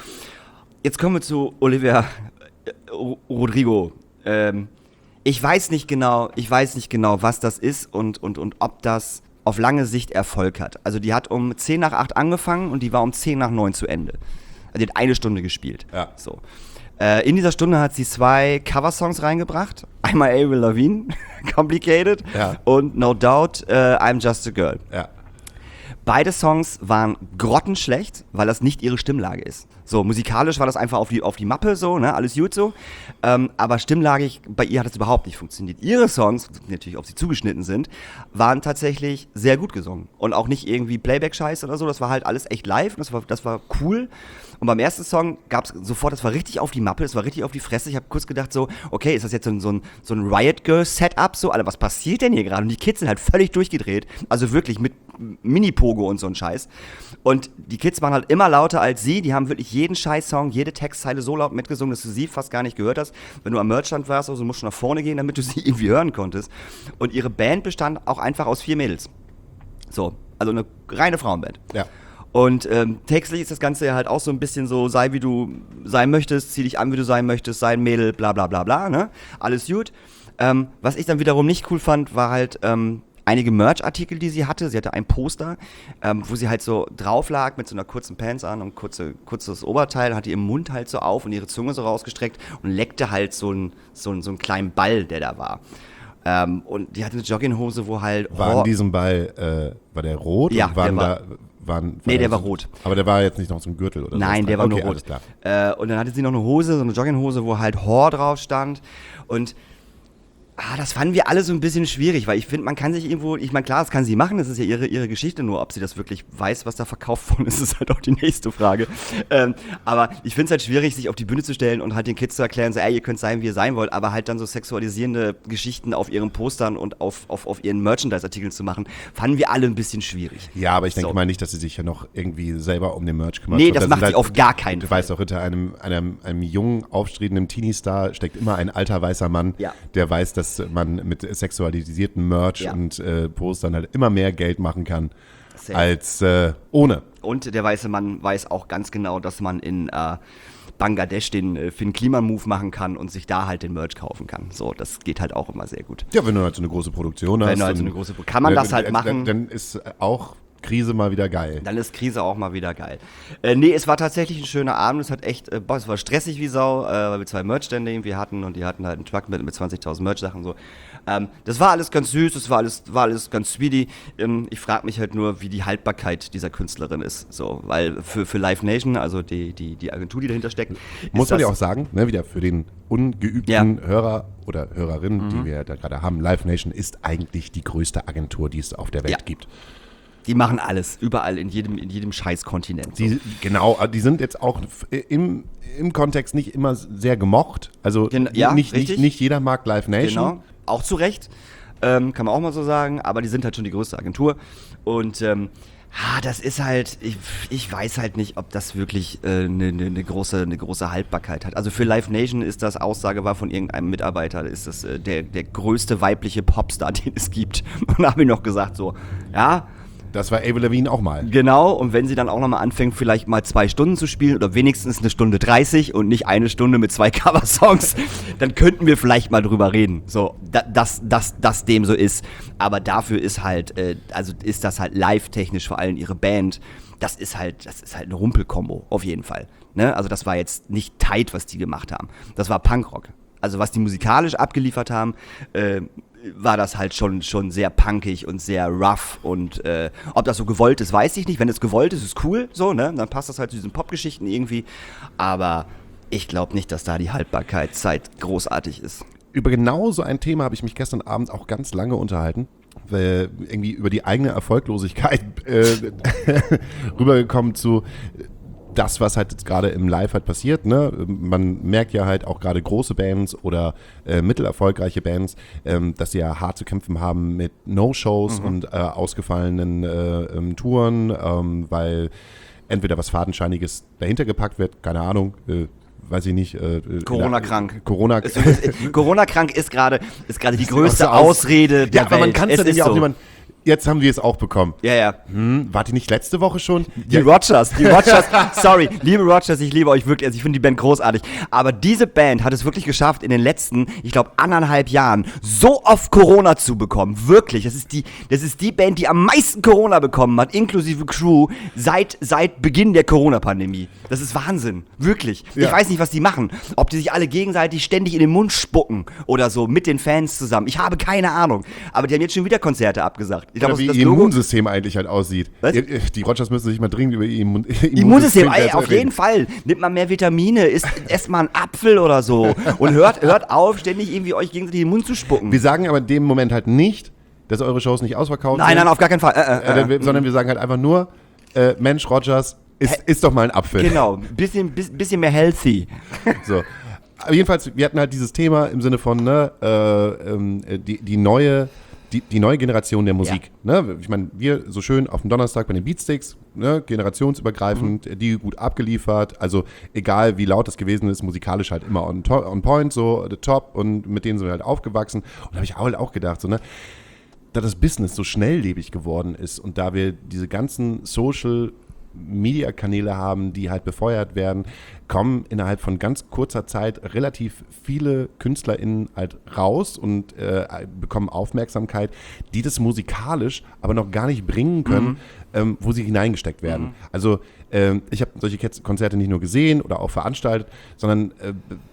Jetzt kommen wir zu Olivia äh, Rodrigo. Ähm, ich weiß nicht genau, ich weiß nicht genau, was das ist und, und, und ob das auf lange Sicht Erfolg hat. Also die hat um zehn nach acht angefangen und die war um zehn nach neun zu Ende. Also die hat eine Stunde gespielt. Ja. So. Äh, in dieser Stunde hat sie zwei Coversongs reingebracht. Einmal Avril Lavigne, Complicated, Ja. und No Doubt, äh, I'm Just a Girl. Ja. Beide Songs waren grottenschlecht, weil das nicht ihre Stimmlage ist. So, musikalisch war das einfach auf die, auf die Mappe so, ne, alles gut so. Ähm, aber stimmlagig, bei ihr hat das überhaupt nicht funktioniert. Ihre Songs, die natürlich auf sie zugeschnitten sind, waren tatsächlich sehr gut gesungen. Und auch nicht irgendwie Playback-Scheiß oder so, das war halt alles echt live und das war, das war cool. Und beim ersten Song gab es sofort, das war richtig auf die Mappe, das war richtig auf die Fresse. Ich habe kurz gedacht so, okay, ist das jetzt so ein, so ein, so ein Riot Girl Setup so? Alter, was passiert denn hier gerade? Und die Kids sind halt völlig durchgedreht. Also wirklich mit Mini-Pogo und so ein Scheiß. Und die Kids waren halt immer lauter als sie. Die haben wirklich jeden Scheiß-Song, jede Textzeile so laut mitgesungen, dass du sie fast gar nicht gehört hast. Wenn du am Merchstand warst, also musst du nach vorne gehen, damit du sie irgendwie hören konntest. Und ihre Band bestand auch einfach aus vier Mädels. So, also eine reine Frauenband. Ja. Und ähm, textlich ist das Ganze ja halt auch so ein bisschen so, sei wie du sein möchtest, zieh dich an, wie du sein möchtest, sei ein Mädel, bla bla bla bla, ne? Alles gut. Ähm, was ich dann wiederum nicht cool fand, war halt ähm, einige Merch-Artikel, die sie hatte. Sie hatte ein Poster, ähm, wo sie halt so drauf lag mit so einer kurzen Pants an und kurze, kurzes Oberteil, hatte ihren Mund halt so auf und ihre Zunge so rausgestreckt und leckte halt so einen so einen- so einen kleinen Ball, der da war. Ähm, und die hatte eine Jogginghose, wo halt... War Hor- an diesem Ball, äh, war der rot? Ja, und waren der war- da, waren, Nee, war der da war so- rot. Aber der war jetzt nicht noch zum Gürtel oder so? Nein, der war okay, nur rot. Alles klar. Äh, und dann hatte sie noch eine Hose, so eine Jogginghose, wo halt Hor drauf stand. Und ah, das fanden wir alle so ein bisschen schwierig, weil ich finde, man kann sich irgendwo, ich meine, klar, das kann sie machen, das ist ja ihre, ihre Geschichte, nur ob sie das wirklich weiß, was da verkauft worden ist, ist halt auch die nächste Frage. Ähm, aber ich finde es halt schwierig, sich auf die Bühne zu stellen und halt den Kids zu erklären, so, ey, ihr könnt sein, wie ihr sein wollt, aber halt dann so sexualisierende Geschichten auf ihren Postern und auf, auf, auf ihren Merchandise-Artikeln zu machen, fanden wir alle ein bisschen schwierig. Ja, aber ich denke So. mal nicht, dass sie sich ja noch irgendwie selber um den Merch kümmert. Nee, Ich glaub, das da macht sind sie auf gar keinen Du Fall. weißt auch, hinter einem, einem, einem jungen, aufstrebenden Teenie-Star steckt immer ein alter weißer Mann, Ja. der weiß, dass man mit sexualisierten Merch Ja. und äh, Postern halt immer mehr Geld machen kann Safe. als äh, ohne. Und der weiße Mann weiß auch ganz genau, dass man in äh, Bangladesch den äh, Finn Kliman-Move machen kann und sich da halt den Merch kaufen kann. So, das geht halt auch immer sehr gut. Ja, wenn du halt so eine große Produktion hast. Wenn du halt so und- eine große Pro- kann man das halt dann, machen. Dann, dann ist auch Krise mal wieder geil. Dann ist Krise auch mal wieder geil. Äh, nee, es war tatsächlich ein schöner Abend. Es hat echt, äh, boah, es war stressig wie Sau, äh, weil wir zwei Merchstände irgendwie hatten und die hatten halt einen Truck mit, mit zwanzigtausend Merch-Sachen so. Ähm, das war alles ganz süß, das war alles, war alles ganz sweetie. Ähm, ich frage mich halt nur, wie die Haltbarkeit dieser Künstlerin ist. So, weil für, für Live Nation, also die, die, die Agentur, die dahinter steckt, Muss ist man ja das- auch sagen, ne, wieder für den ungeübten Ja. Mhm. Hörer oder Hörerin, die wir da gerade haben, Live Nation ist eigentlich die größte Agentur, die es auf der Welt Ja. gibt. Die machen alles, überall, in jedem, in jedem Scheiß-Kontinent. So. Die, genau, die sind jetzt auch f- im, im Kontext nicht immer sehr gemocht. Also Gen- ja, nicht, nicht, richtig. nicht jeder mag Live Nation. Genau, auch zu Recht, ähm, kann man auch mal so sagen, aber die sind halt schon die größte Agentur und ähm, ah, das ist halt, ich, ich weiß halt nicht, ob das wirklich eine äh, ne, ne, ne große, ne große Haltbarkeit hat. Also für Live Nation ist das, Aussage war von irgendeinem Mitarbeiter, ist das äh, der, der größte weibliche Popstar, den es gibt. Und da habe ich noch gesagt so, ja, Das war Avril Lavigne auch mal. Genau, und wenn sie dann auch nochmal anfängt, vielleicht mal zwei Stunden zu spielen oder wenigstens eine Stunde dreißig und nicht eine Stunde mit zwei Coversongs, dann könnten wir vielleicht mal drüber reden, so, da, dass, dass, dass dem so ist. Aber dafür ist halt, äh, also ist das halt live-technisch vor allem ihre Band, das ist halt, das ist halt eine Rumpelkombo, auf jeden Fall. Ne? Also das war jetzt nicht tight, was die gemacht haben. Das war Punkrock. Also was die musikalisch abgeliefert haben, äh, war das halt schon, schon sehr punkig und sehr rough und äh, ob das so gewollt ist, weiß ich nicht. Wenn es gewollt ist, ist cool, so, ne? Dann passt das halt zu diesen Popgeschichten irgendwie. Aber ich glaube nicht, dass da die Haltbarkeitszeit großartig ist. Über genau so ein Thema habe ich mich gestern Abend auch ganz lange unterhalten. Weil irgendwie über die eigene Erfolglosigkeit äh, rübergekommen zu das, was halt jetzt gerade im Live halt passiert, ne? Man merkt ja halt auch gerade große Bands oder äh, mittelerfolgreiche Bands, ähm, dass sie ja hart zu kämpfen haben mit No-Shows mhm. und äh, ausgefallenen äh, ähm, Touren, ähm, weil entweder was Fadenscheiniges dahinter gepackt wird, keine Ahnung, äh, weiß ich nicht. Äh, Corona-krank. Corona Corona-krank ist gerade ist gerade die größte Ausrede der ja, aber Welt. Man kann es ja auch so. niemand. Jetzt haben wir es auch bekommen. Ja, ja. Hm, war die nicht letzte Woche schon? Die ja. Rogers, die Rogers, sorry, liebe Rogers, ich liebe euch wirklich, also ich finde die Band großartig, aber diese Band hat es wirklich geschafft, in den letzten, ich glaube, anderthalb Jahren so oft Corona zu bekommen, wirklich, das ist die, das ist die Band, die am meisten Corona bekommen hat, inklusive Crew, seit, seit Beginn der Corona-Pandemie. Das ist Wahnsinn, wirklich. Ja. Ich weiß nicht, was die machen, ob die sich alle gegenseitig ständig in den Mund spucken oder so, mit den Fans zusammen, ich habe keine Ahnung, aber die haben jetzt schon wieder Konzerte abgesagt. Ich glaub, wie das ihr Logo Immunsystem eigentlich halt aussieht. Was? Die Rogers müssen sich mal dringend über ihr Immun Immunsystem, Immunsystem ey, auf jeden Fall. Nimmt mal mehr Vitamine, isst, esst mal einen Apfel oder so und hört, hört auf, ständig irgendwie euch gegenseitig in den Mund zu spucken. Wir sagen aber in dem Moment halt nicht, dass eure Shows nicht ausverkauft nein, sind. Nein, nein, auf gar keinen Fall. Äh, äh, äh, sondern wir sagen halt einfach nur, äh, Mensch, Rogers, isst, isst doch mal einen Apfel. Genau, bisschen, bisschen mehr healthy. So. Aber jedenfalls, wir hatten halt dieses Thema im Sinne von, ne, äh, ähm, die, die neue Die, die neue Generation der Musik. Ja. Ne? Ich meine, wir so schön auf dem Donnerstag bei den Beatsticks, ne? generationsübergreifend, mhm. die gut abgeliefert. Also egal wie laut das gewesen ist, musikalisch halt immer on, to- on point, so the top und mit denen sind wir halt aufgewachsen. Und da habe ich halt auch gedacht, so, ne? Da das Business so schnelllebig geworden ist und da wir diese ganzen Social Media-Kanäle haben, die halt befeuert werden, kommen innerhalb von ganz kurzer Zeit relativ viele KünstlerInnen halt raus und äh, bekommen Aufmerksamkeit, die das musikalisch aber noch gar nicht bringen können, mhm. ähm, wo sie hineingesteckt werden. Mhm. Also ähm, ich habe solche Konzerte nicht nur gesehen oder auch veranstaltet, sondern äh,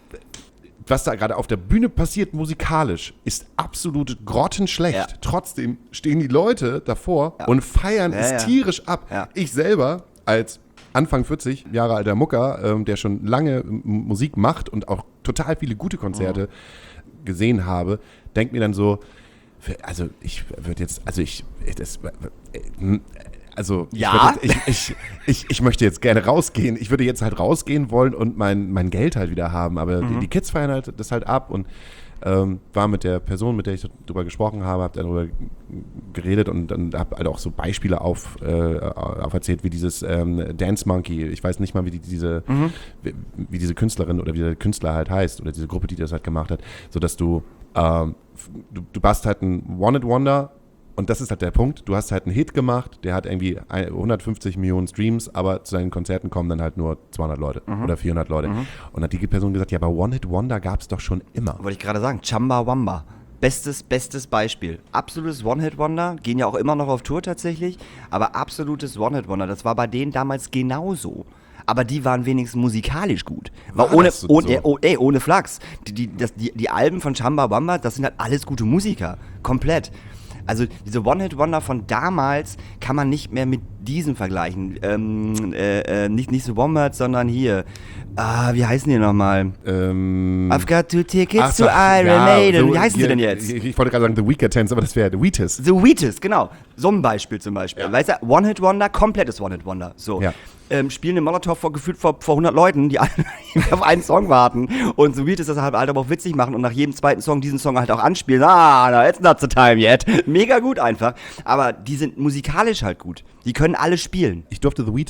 was da gerade auf der Bühne passiert musikalisch, ist absolut grottenschlecht. Ja. Trotzdem stehen die Leute davor ja. und feiern ja, es ja. tierisch ab. Ja. Ich selber als Anfang vierzig Jahre alter Mucker, ähm, der schon lange M- Musik macht und auch total viele gute Konzerte mhm. gesehen habe, denkt mir dann so, also ich würde jetzt, also ich, das, äh, also ja? ich, ich, ich, ich, ich möchte jetzt gerne rausgehen. Ich würde jetzt halt rausgehen wollen und mein, mein Geld halt wieder haben. Aber mhm. die, die Kids feiern halt das halt ab und ähm, war mit der Person, mit der ich darüber gesprochen habe, habe darüber geredet und dann habe halt auch so Beispiele auf, äh, auferzählt, wie dieses ähm, Dance Monkey. Ich weiß nicht mal, wie die, diese mhm. wie, wie diese Künstlerin oder wie der Künstler halt heißt oder diese Gruppe, die das halt gemacht hat, sodass du ähm, du, du warst halt ein One-Hit-Wonder. Und das ist halt der Punkt, du hast halt einen Hit gemacht, der hat irgendwie hundertfünfzig Millionen Streams, aber zu seinen Konzerten kommen dann halt nur zweihundert Leute mhm. oder vierhundert Leute. Mhm. Und hat die Person gesagt, ja, aber One-Hit-Wonder gab es doch schon immer. Wollte ich gerade sagen, Chumbawamba. Bestes, bestes Beispiel. Absolutes One-Hit-Wonder, gehen ja auch immer noch auf Tour tatsächlich, aber absolutes One-Hit-Wonder, das war bei denen damals genauso. Aber die waren wenigstens musikalisch gut. War war ohne, so ohne, so? ey, oh, ey, ohne Flachs. Die, die, das, die, die Alben von Chumbawamba, das sind halt alles gute Musiker. Komplett. Also diese One-Hit-Wonder von damals kann man nicht mehr mit diesem vergleichen. Ähm, äh, äh, nicht, nicht so Wombats, sondern hier. Ah, wie heißen die nochmal? Ähm, I've got two tickets ach, to Iron ja, Maiden. so, Wie heißen hier, sie denn jetzt? Ich, ich wollte gerade sagen The Weaker Tens, aber das wäre The Wheatus. The Wheatus, genau. So ein Beispiel zum Beispiel. Ja. Weißt du, One-Hit-Wonder, komplettes One-Hit-Wonder. So. Ja. Ähm, spielen in Molotow vor, gefühlt vor, vor hundert Leuten, die alle auf einen Song warten. Und so Wheatus das halt, halt aber auch witzig machen und nach jedem zweiten Song diesen Song halt auch anspielen. Ah, no, it's not the time yet. Mega gut einfach. Aber die sind musikalisch halt gut. Die können alle spielen. Ich durfte The Wheatus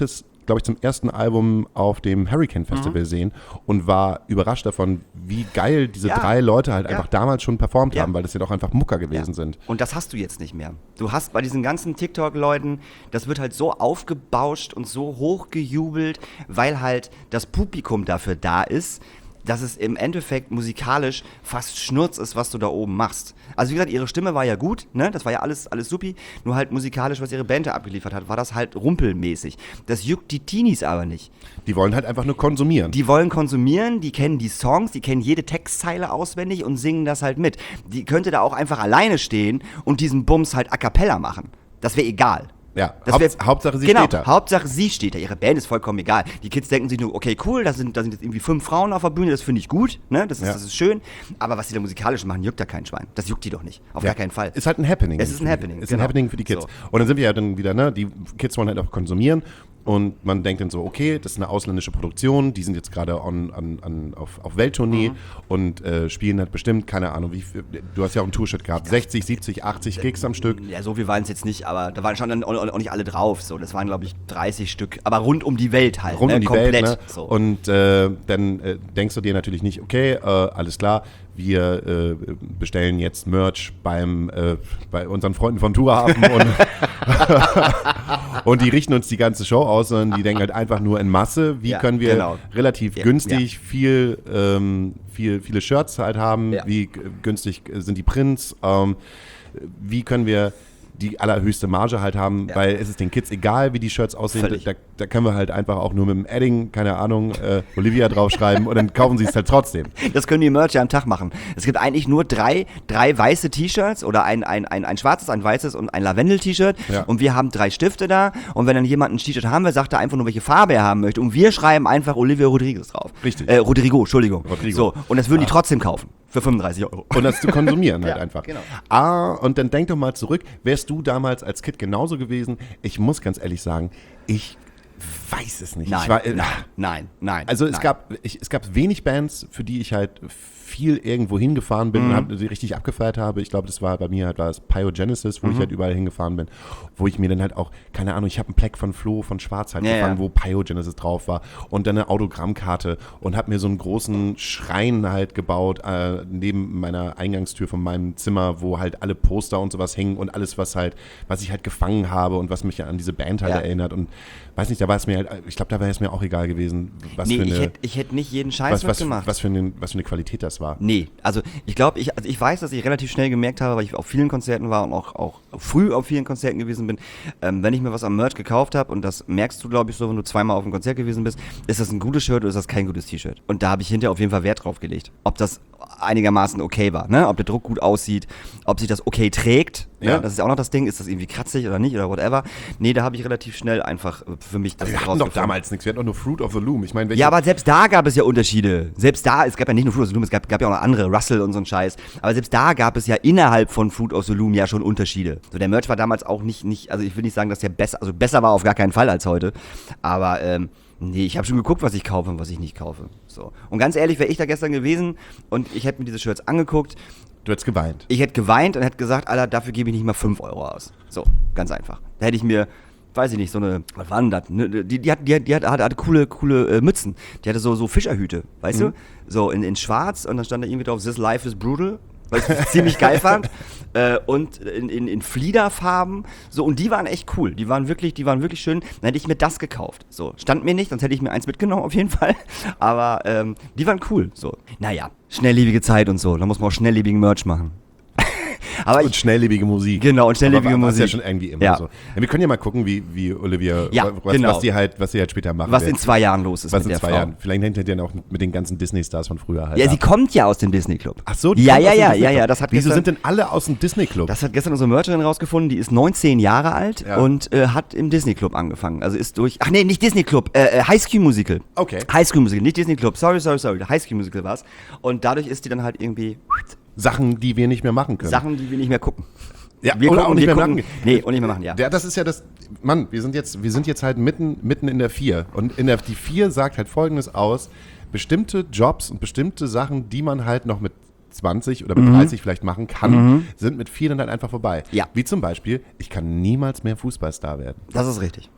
glaube ich, zum ersten Album auf dem Hurricane Festival mhm. sehen und war überrascht davon, wie geil diese ja. drei Leute halt ja. einfach damals schon performt ja. haben, weil das ja doch einfach Mucker gewesen ja. sind. Und das hast du jetzt nicht mehr. Du hast bei diesen ganzen TikTok-Leuten, das wird halt so aufgebauscht und so hochgejubelt, weil halt das Publikum dafür da ist, dass es im Endeffekt musikalisch fast Schnurz ist, was du da oben machst. Also wie gesagt, ihre Stimme war ja gut, ne? Das war ja alles, alles supi, nur halt musikalisch, was ihre Band da abgeliefert hat, war das halt rumpelmäßig. Das juckt die Teenies aber nicht. Die wollen halt einfach nur konsumieren. Die wollen konsumieren, die kennen die Songs, die kennen jede Textzeile auswendig und singen das halt mit. Die könnte da auch einfach alleine stehen und diesen Bums halt a cappella machen. Das wäre egal. Ja, Haupt, wär, Hauptsache sie genau, steht da. Hauptsache sie steht da. Ihre Band ist vollkommen egal. Die Kids denken sich nur, okay, cool, da sind, da sind jetzt irgendwie fünf Frauen auf der Bühne, das finde ich gut, ne? das, ist, ja. das ist schön. Aber was die da musikalisch machen, juckt da kein Schwein. Das juckt die doch nicht. Auf ja. gar keinen Fall. Ist halt ein Happening. Es ist ein Happening. Es ist genau. ein Happening für die Kids. So. Und dann sind wir ja dann wieder, ne, die Kids wollen halt auch konsumieren. Und man denkt dann so, okay, das ist eine ausländische Produktion, die sind jetzt gerade on, on, on, auf, auf Welttournee mhm. und äh, spielen halt bestimmt, keine Ahnung, wie viel, du hast ja auch ein Tourshit gehabt, sechzig, siebzig, achtzig Gigs am Stück. Ja, so viel waren es jetzt nicht, aber da waren schon dann auch, auch nicht alle drauf, so, das waren glaube ich dreißig Stück, aber rund um die Welt halt, rund ne? um die komplett. Welt, ne? So. Und äh, dann äh, denkst du dir natürlich nicht, okay, äh, alles klar, wir äh, bestellen jetzt Merch beim, äh, bei unseren Freunden von Tourhafen und, und die richten uns die ganze Show aus, sondern die denken halt einfach nur in Masse, wie ja, können wir genau. relativ ja, günstig ja. viel, ähm, viel, viele Shirts halt haben, ja. wie günstig sind die Prints, ähm, wie können wir die allerhöchste Marge halt haben, ja. weil es ist den Kids egal, wie die Shirts aussehen. Da, da können wir halt einfach auch nur mit dem Edding, keine Ahnung, äh, Olivia draufschreiben und dann kaufen sie es halt trotzdem. Das können die Merch ja am Tag machen. Es gibt eigentlich nur drei, drei weiße T-Shirts oder ein, ein, ein, ein schwarzes, ein weißes und ein Lavendel-T-Shirt ja. und wir haben drei Stifte da und wenn dann jemand ein T-Shirt haben will, sagt er einfach nur, welche Farbe er haben möchte und wir schreiben einfach Olivia Rodriguez drauf. Richtig. Äh, Rodrigo, Entschuldigung. Rodrigo. So, und das würden ah. die trotzdem kaufen. Für fünfunddreißig Euro. Und das zu konsumieren halt ja, einfach. Genau. Ah, und dann denk doch mal zurück, wärst du damals als Kind genauso gewesen? Ich muss ganz ehrlich sagen, ich weiß es nicht. Nein, ich war, äh, nein, nein, nein. Also es nein. gab, ich, es gab wenig Bands, für die ich halt viel irgendwo hingefahren bin mhm. und hab, sie richtig abgefeiert habe. Ich glaube, das war bei mir halt war es Pyogenesis, wo mhm. ich halt überall hingefahren bin, wo ich mir dann halt auch, keine Ahnung, ich habe einen Pleck von Flo von Schwarz halt ja, gefangen, ja. wo Pyogenesis drauf war und dann eine Autogrammkarte und habe mir so einen großen Schrein halt gebaut äh, neben meiner Eingangstür von meinem Zimmer, wo halt alle Poster und sowas hängen und alles, was halt, was ich halt gefangen habe und was mich an diese Band halt ja. erinnert und weiß nicht, da war es mir halt, ich glaube, da wäre es mir auch egal gewesen, was nee, für eine, ich hätte ich hätt nicht jeden Scheiß was, was, mitgemacht. Was für, eine, was für eine Qualität das war. Nee, also ich glaube, ich, also ich weiß, dass ich relativ schnell gemerkt habe, weil ich auf vielen Konzerten war und auch, auch früh auf vielen Konzerten gewesen bin, ähm, wenn ich mir was am Merch gekauft habe, und das merkst du, glaube ich, so, wenn du zweimal auf einem Konzert gewesen bist, ist das ein gutes Shirt oder ist das kein gutes T-Shirt? Und da habe ich hinterher auf jeden Fall Wert drauf gelegt, ob das einigermaßen okay war, ne? Ob der Druck gut aussieht, ob sich das okay trägt, ja. ne? Das ist auch noch das Ding, ist das irgendwie kratzig oder nicht oder whatever. Nee, da habe ich relativ schnell einfach für mich das rausgefunden. Wir hatten doch damals nichts, wir hatten doch nur Fruit of the Loom. Ich meine, ja, aber selbst da gab es ja Unterschiede. Selbst da, es gab ja nicht nur Fruit of the Loom, es gab, gab ja auch noch andere, Russell und so ein Scheiß. Aber selbst da gab es ja innerhalb von Fruit of the Loom ja schon Unterschiede. So, der Merch war damals auch nicht, nicht, also ich will nicht sagen, dass der besser, also besser war auf gar keinen Fall als heute. Aber, ähm, nee, ich habe schon geguckt, was ich kaufe und was ich nicht kaufe. So. Und ganz ehrlich, wäre ich da gestern gewesen und ich hätte mir diese Shirts angeguckt. Du hättest geweint. Ich hätte geweint und hätte gesagt, Alter, dafür gebe ich nicht mal fünf Euro aus. So, ganz einfach. Da hätte ich mir, weiß ich nicht, so eine, was war denn das? Die, die, hat, die, hat, die hat, hatte coole, coole äh, Mützen. Die hatte so, so Fischerhüte, weißt mhm. du? So in, in schwarz und dann stand da irgendwie drauf, This life is brutal. Weil ich das ziemlich geil fand. Äh, und in, in, in Fliederfarben. So, und die waren echt cool. Die waren wirklich, die waren wirklich schön. Dann hätte ich mir das gekauft. So, stand mir nicht, sonst hätte ich mir eins mitgenommen auf jeden Fall. Aber ähm, die waren cool. So, naja, schnelllebige Zeit und so. Da muss man auch schnelllebigen Merch machen. Aber und ich, schnelllebige Musik. Genau, und schnelllebige aber, Musik. Das ist ja schon irgendwie immer ja. so. Ja, wir können ja mal gucken, wie, wie Olivia, ja, was, genau. was, die halt, was die halt später machen Was wird. in zwei Jahren los ist was mit in der zwei Frau. Jahren. Vielleicht hängt ja auch mit den ganzen Disney-Stars von früher halt Ja, ab. sie kommt ja aus dem Disney-Club. Ach so, die ja, kommt ja, aus dem ja, ja, Disney-Club. ja, das hat Wieso gestern, sind denn alle aus dem Disney-Club? Das hat gestern unsere Mercherin rausgefunden, die ist neunzehn Jahre alt ja. und äh, hat im Disney-Club angefangen. Also ist durch, ach nee, nicht Disney-Club, äh, High School Musical. Okay. High School Musical, nicht Disney-Club, sorry, sorry, sorry, High School Musical war's. Und dadurch ist die dann halt irgendwie... Sachen, die wir nicht mehr machen können. Sachen, die wir nicht mehr gucken. Ja, wir oder gucken, auch nicht wir mehr gucken, machen. Nee, und nicht mehr machen, ja. ja. Das ist ja das, Mann, wir sind jetzt, wir sind jetzt halt mitten, mitten in der vier. Und in der, die vier sagt halt Folgendes aus, bestimmte Jobs und bestimmte Sachen, die man halt noch mit zwanzig oder mit mhm. dreißig vielleicht machen kann, mhm. sind mit vier dann halt einfach vorbei. Ja. Wie zum Beispiel, ich kann niemals mehr Fußballstar werden. Das ist richtig.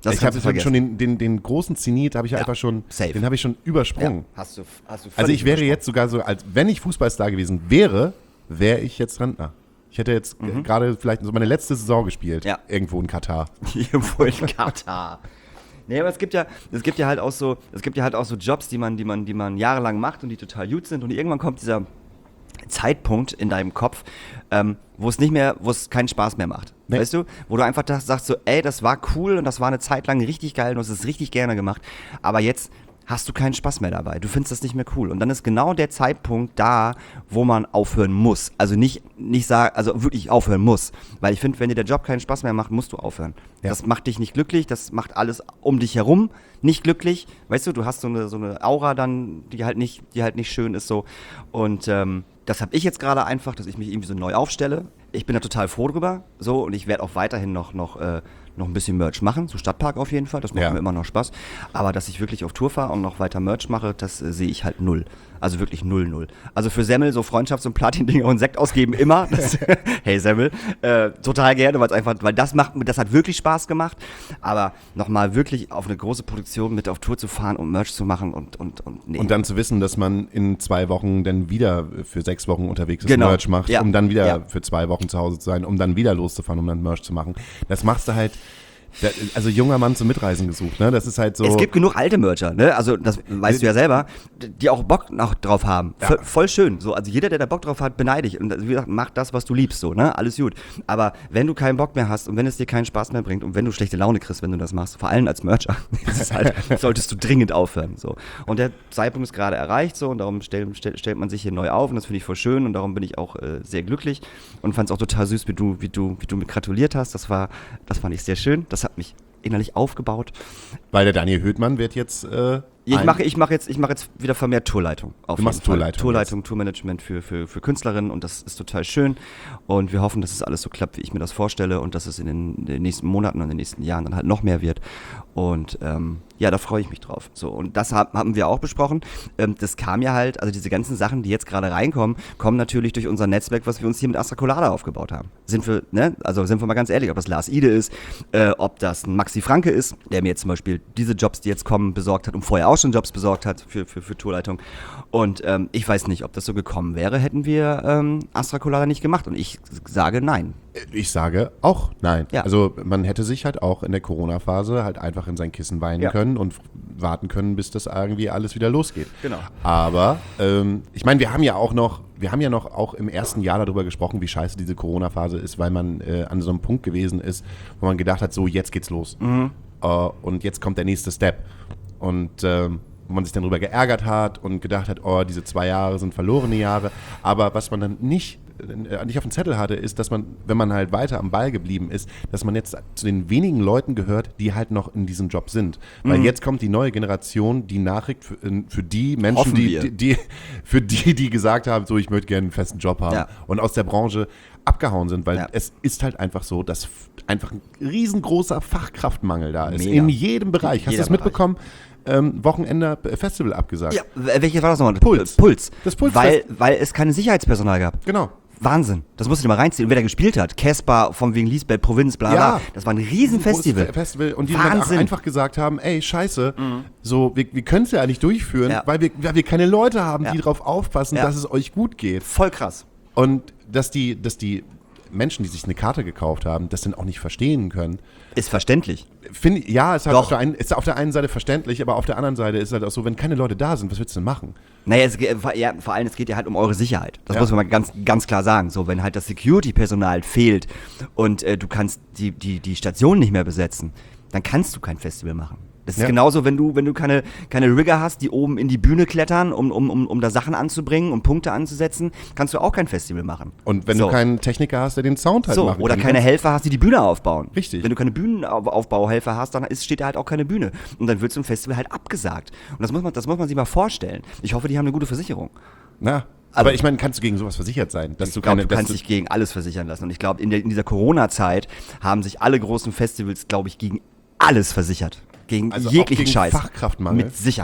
Das ich kannst habe du vergessen. schon den, den, den großen Zenit, habe ich ja. einfach schon, safe. den habe ich schon übersprungen. Ja, hast du, hast du Also ich wäre übersprungen. jetzt sogar so, als wenn ich Fußballstar gewesen wäre, wäre ich jetzt Rentner. Ich hätte jetzt mhm. gerade vielleicht so meine letzte Saison gespielt, ja. irgendwo in Katar. Irgendwo in Katar. Nee, aber es gibt ja, es gibt ja halt auch so, es gibt ja halt auch so Jobs, die man, die man, die man jahrelang macht und die total gut sind und irgendwann kommt dieser Zeitpunkt in deinem Kopf, ähm, wo es nicht mehr, wo es keinen Spaß mehr macht. Nee. Weißt du? Wo du einfach das, sagst so, ey, das war cool und das war eine Zeit lang richtig geil und du hast es richtig gerne gemacht, aber jetzt hast du keinen Spaß mehr dabei. Du findest das nicht mehr cool. Und dann ist genau der Zeitpunkt da, wo man aufhören muss. Also nicht, nicht sagen, also wirklich aufhören muss. Weil ich finde, wenn dir der Job keinen Spaß mehr macht, musst du aufhören. Ja. Das macht dich nicht glücklich, das macht alles um dich herum nicht glücklich. Weißt du, du hast so eine, so eine Aura dann, die halt nicht, die halt nicht schön ist so. Und ähm, das habe ich jetzt gerade einfach, dass ich mich irgendwie so neu aufstelle. Ich bin da total froh drüber. So, und ich werde auch weiterhin noch, noch äh, noch ein bisschen Merch machen, so Stadtpark auf jeden Fall, das macht ja. mir immer noch Spaß, aber dass ich wirklich auf Tour fahre und noch weiter Merch mache, das äh, sehe ich halt null, also wirklich null, null. Also für Semmel, so Freundschafts- und Platin-Dinger und Sekt ausgeben immer, das, hey Semmel, äh, total gerne, weil es einfach, weil das macht, das hat wirklich Spaß gemacht, aber nochmal wirklich auf eine große Produktion mit auf Tour zu fahren und Merch zu machen und, und, und nee. Und dann zu wissen, dass man in zwei Wochen dann wieder für sechs Wochen unterwegs ist, genau. Merch macht, ja. um dann wieder ja. für zwei Wochen zu Hause zu sein, um dann wieder loszufahren, um dann Merch zu machen. Das machst du halt. Also junger Mann zum Mitreisen gesucht, ne? Das ist halt so. Es gibt genug alte Mercher, ne? Also das weißt du ja selber, die auch Bock noch drauf haben. Ja. Voll schön. So, also jeder, der da Bock drauf hat, beneide ich. Und wie gesagt, mach das, was du liebst, so, ne? Alles gut. Aber wenn du keinen Bock mehr hast und wenn es dir keinen Spaß mehr bringt und wenn du schlechte Laune kriegst, wenn du das machst, vor allem als Mercher, ist halt, solltest du dringend aufhören. So. Und der Zeitpunkt ist gerade erreicht so und darum stell, stell, stellt man sich hier neu auf und das finde ich voll schön und darum bin ich auch äh, sehr glücklich und fand es auch total süß, wie du, wie du, wie du mir gratuliert hast. Das war, das fand ich sehr schön. Das hat mich innerlich aufgebaut. Weil der Daniel Höhtmann wird jetzt äh, Ich mache ich mach jetzt, ich mach jetzt wieder vermehrt Tourleitung. Auf du machst Tourleitung. Tourleitung, jetzt. Tourmanagement für, für, für Künstlerinnen und das ist total schön. Und wir hoffen, dass es alles so klappt, wie ich mir das vorstelle und dass es in den, in den nächsten Monaten und in den nächsten Jahren dann halt noch mehr wird. Und ähm, ja, da freue ich mich drauf. So, und das hab, haben wir auch besprochen. Ähm, das kam ja halt, also diese ganzen Sachen, die jetzt gerade reinkommen, kommen natürlich durch unser Netzwerk, was wir uns hier mit Astra Colada aufgebaut haben. Sind wir, ne? Also sind wir mal ganz ehrlich, ob das Lars Ide ist, äh, ob das ein Maxi Franke ist, der mir jetzt zum Beispiel diese Jobs, die jetzt kommen, besorgt hat und vorher auch schon Jobs besorgt hat für, für, für Tourleitung. Und ähm, ich weiß nicht, ob das so gekommen wäre, hätten wir ähm, Astra Colada nicht gemacht. Und ich sage nein. Ich sage auch nein. Ja. Also man hätte sich halt auch in der Corona-Phase halt einfach in sein Kissen weinen ja. können und warten können, bis das irgendwie alles wieder losgeht. Genau. Aber ähm, ich meine, wir haben ja auch noch, wir haben ja noch auch im ersten Jahr darüber gesprochen, wie scheiße diese Corona-Phase ist, weil man äh, an so einem Punkt gewesen ist, wo man gedacht hat, so jetzt geht's los. Mhm. Äh, und jetzt kommt der nächste Step. Und ähm, wo man sich dann darüber geärgert hat und gedacht hat, oh, diese zwei Jahre sind verlorene Jahre. Aber was man dann nicht, äh, nicht auf dem Zettel hatte, ist, dass man, wenn man halt weiter am Ball geblieben ist, dass man jetzt zu den wenigen Leuten gehört, die halt noch in diesem Job sind. Weil mhm. jetzt kommt die neue Generation, die Nachricht für, für die Menschen, die, die, die, für die, die gesagt haben, so, ich möchte gerne einen festen Job haben ja. und aus der Branche abgehauen sind, weil ja. es ist halt einfach so, dass einfach ein riesengroßer Fachkraftmangel da ist. Mega. In jedem Bereich. Hast du das mitbekommen? Ähm, Wochenende Festival abgesagt. Ja, welches war das nochmal? Puls. Puls. Das Puls. Weil, weil es keine Sicherheitspersonal gab. Genau. Wahnsinn. Das musst du dir mal reinziehen. Und wer da gespielt hat, Casper, von wegen Lisbeth, Provinz, bla bla. Ja. Das war ein Riesenfestival. Festival. Und die dann auch einfach gesagt haben, ey, scheiße, mhm. so, wir, wir können es ja nicht durchführen, ja. weil, wir, weil wir keine Leute haben, ja. die darauf aufpassen, ja. dass es euch gut geht. Voll krass. Und dass die, dass die Menschen, die sich eine Karte gekauft haben, das dann auch nicht verstehen können. Ist verständlich. Find, ja, ist, halt auf der einen, ist auf der einen Seite verständlich, aber auf der anderen Seite ist es halt auch so, wenn keine Leute da sind, was willst du denn machen? Naja, es, ja, vor allem, es geht ja halt um eure Sicherheit. Das ja. muss man mal ganz, ganz klar sagen. So, wenn halt das Security-Personal fehlt und äh, du kannst die, die, die Station nicht mehr besetzen, dann kannst du kein Festival machen. Das ist ja. genauso, wenn du, wenn du keine, keine Rigger hast, die oben in die Bühne klettern, um, um, um, um da Sachen anzubringen, um Punkte anzusetzen, kannst du auch kein Festival machen. Und wenn so. du keinen Techniker hast, der den Sound halt so, machen oder kann. keine Helfer hast, die die Bühne aufbauen. Richtig. Wenn du keine Bühnenaufbauhelfer hast, dann ist, steht da halt auch keine Bühne. Und dann wird so ein Festival halt abgesagt. Und das muss man, das muss man sich mal vorstellen. Ich hoffe, die haben eine gute Versicherung. Na, aber also, ich meine, kannst du gegen sowas versichert sein? Dass ich du glaube, keine, du kannst dich gegen alles versichern lassen. Und ich glaube, in, der, in dieser Corona-Zeit haben sich alle großen Festivals, glaube ich, gegen alles versichert. Gegen also jeglichen gegen Scheiß. Fachkraftmangel. Mit Sicherheit.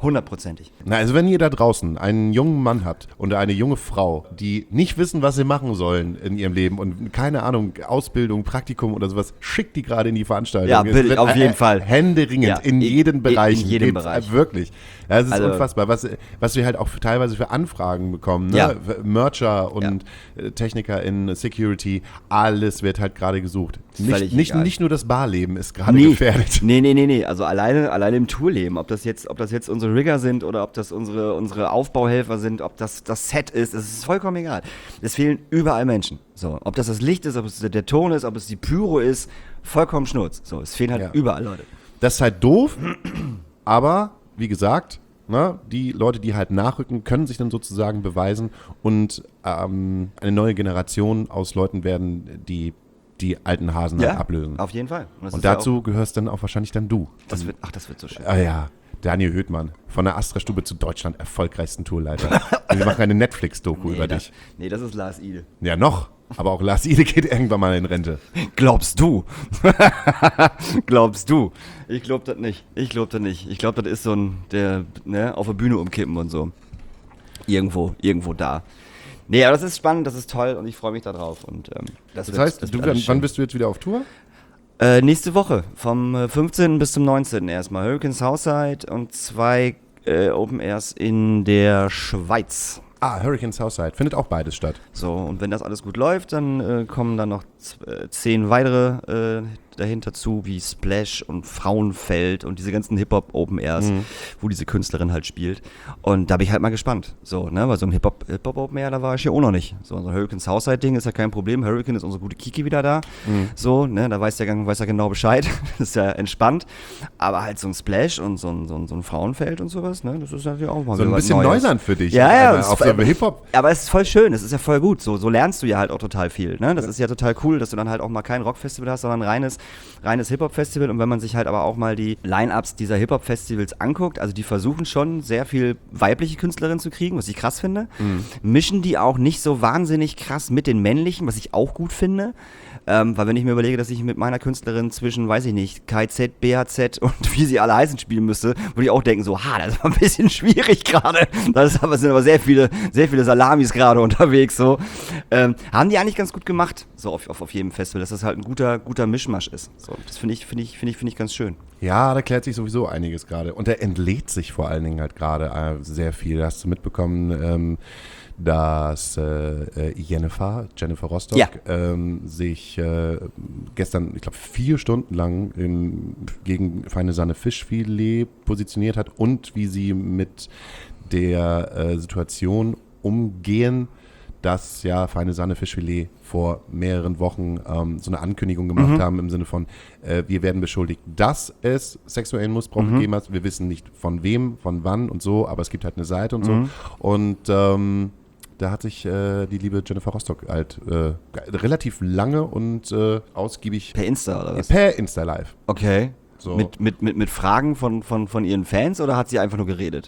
Hundertprozentig. Na, also wenn ihr da draußen einen jungen Mann habt oder eine junge Frau, die nicht wissen, was sie machen sollen in ihrem Leben und keine Ahnung, Ausbildung, Praktikum oder sowas, schickt die gerade in die Veranstaltung. Ja, Es bitte, wird auf jeden äh, Fall. Händeringend Ja, in in- jedem in- Bereich. in jedem Geht's, Bereich. Äh, wirklich. Ja, es ist Also- unfassbar, was, was wir halt auch teilweise für Anfragen bekommen. Ne? Ja. Mercher und äh, Techniker in Security, alles wird halt gerade gesucht. Nicht, Völlig nicht, egal. nicht nur das Barleben ist gerade Nee. gefährdet. Nee, nee, nee, nee. Also alleine, alleine im Tourleben, ob das jetzt, ob das jetzt unsere Rigger sind oder ob das unsere, unsere Aufbauhelfer sind, ob das das Set ist, es ist vollkommen egal. Es fehlen überall Menschen. So, ob das das Licht ist, ob es der Ton ist, ob es die Pyro ist, vollkommen Schnurz. So, es fehlen halt Ja. überall Leute. Das ist halt doof, aber wie gesagt, ne, die Leute, die halt nachrücken, können sich dann sozusagen beweisen und ähm, eine neue Generation aus Leuten werden, die die alten Hasen halt ablösen. Auf jeden Fall. das Und ist ja dazu gehörst dann auch wahrscheinlich dann du. Auch, das wird, ach, das wird so schön. Ah ja, Daniel Höhtmann, von der Astra-Stube zu Deutschland erfolgreichsten Tourleiter. Und wir machen eine Netflix-Doku über das, dich. nee, das ist Lars Ide. Ja, noch. Aber auch Lars Ide geht irgendwann mal in Rente. Glaubst du? Glaubst du? Ich glaub das nicht. Ich glaub das nicht. Ich glaub, das ist so ein, der, ne, auf der Bühne umkippen und so. Irgendwo, irgendwo da. Nee, aber das ist spannend, das ist toll und ich freue mich da drauf. Und, ähm, das, Das wird, heißt, das du, wird alles wann schön. bist du jetzt wieder auf Tour? Äh, nächste Woche, vom äh, fünfzehnten bis zum neunzehnten erstmal. Hurricane Southside und zwei äh, Open Airs in der Schweiz. Ah, Hurricane Southside. Findet auch beides statt. So, und wenn das alles gut läuft, dann äh, kommen dann noch z- äh, zehn weitere äh, dahinter zu, wie Splash und Frauenfeld und diese ganzen Hip-Hop-Open Airs, Mhm. wo diese Künstlerin halt spielt. Und da bin ich halt mal gespannt. So, ne, weil so ein Hip-Hop, Hip-Hop-Open Air, da war ich hier auch noch nicht. So, so ein Hurricane Southside-Ding ist ja kein Problem. Hurricane ist unsere gute Kiki wieder da. Mhm. So, ne, da weiß der Gang, weiß er genau Bescheid. Das ist ja entspannt. Aber halt so ein Splash und so ein, so ein, so ein Frauenfeld und sowas, ne, das ist natürlich auch mal So ein wieder was bisschen Neues. Neuland für dich. Ja, ja, Aber das auf ist- dem Hip-Hop. Aber es ist voll schön, es ist ja voll gut. So, so lernst du ja halt auch total viel. Ne? Das ist ja total cool, dass du dann halt auch mal kein Rockfestival hast, sondern ein reines, reines Hip-Hop-Festival. Und wenn man sich halt aber auch mal die Line-Ups dieser Hip-Hop-Festivals anguckt, also die versuchen schon sehr viel weibliche Künstlerinnen zu kriegen, was ich krass finde. Mischen die auch nicht so wahnsinnig krass mit den männlichen, was ich auch gut finde. Ähm, weil wenn ich mir überlege, dass ich mit meiner Künstlerin zwischen, weiß ich nicht, K Z, B H Z und wie sie alle heißen spielen müsste, würde ich auch denken, so, ha, das ist aber ein bisschen schwierig gerade. Das ist aber, sind aber sehr viele, sehr viele Salamis gerade unterwegs, so. Ähm, haben die eigentlich ganz gut gemacht, so auf, auf, auf jedem Festival, dass das halt ein guter, guter Mischmasch ist. So, das finde ich, finde ich, finde ich, finde ich ganz schön. Ja, da klärt sich sowieso einiges gerade. Und da entlädt sich vor allen Dingen halt gerade äh, sehr viel. Da hast du mitbekommen, ähm, dass äh, äh, Jennifer, Jennifer Rostock, Ja. ähm, sich äh, gestern, ich glaube, vier Stunden lang in, gegen Feine Sahne Fischfilet positioniert hat und wie sie mit der äh, Situation umgehen, dass ja Feine Sahne Fischfilet vor mehreren Wochen ähm, so eine Ankündigung gemacht haben im Sinne von, äh, wir werden beschuldigt, dass es sexuellen Missbrauch gegeben hat. Wir wissen nicht von wem, von wann und so, aber es gibt halt eine Seite und so. Und ähm, da hat sich äh, die liebe Jennifer Rostock halt äh, relativ lange und äh, ausgiebig Per Insta oder was? per Insta Live. Okay. So. Mit, mit, mit, mit Fragen von, von, von ihren Fans oder hat sie einfach nur geredet?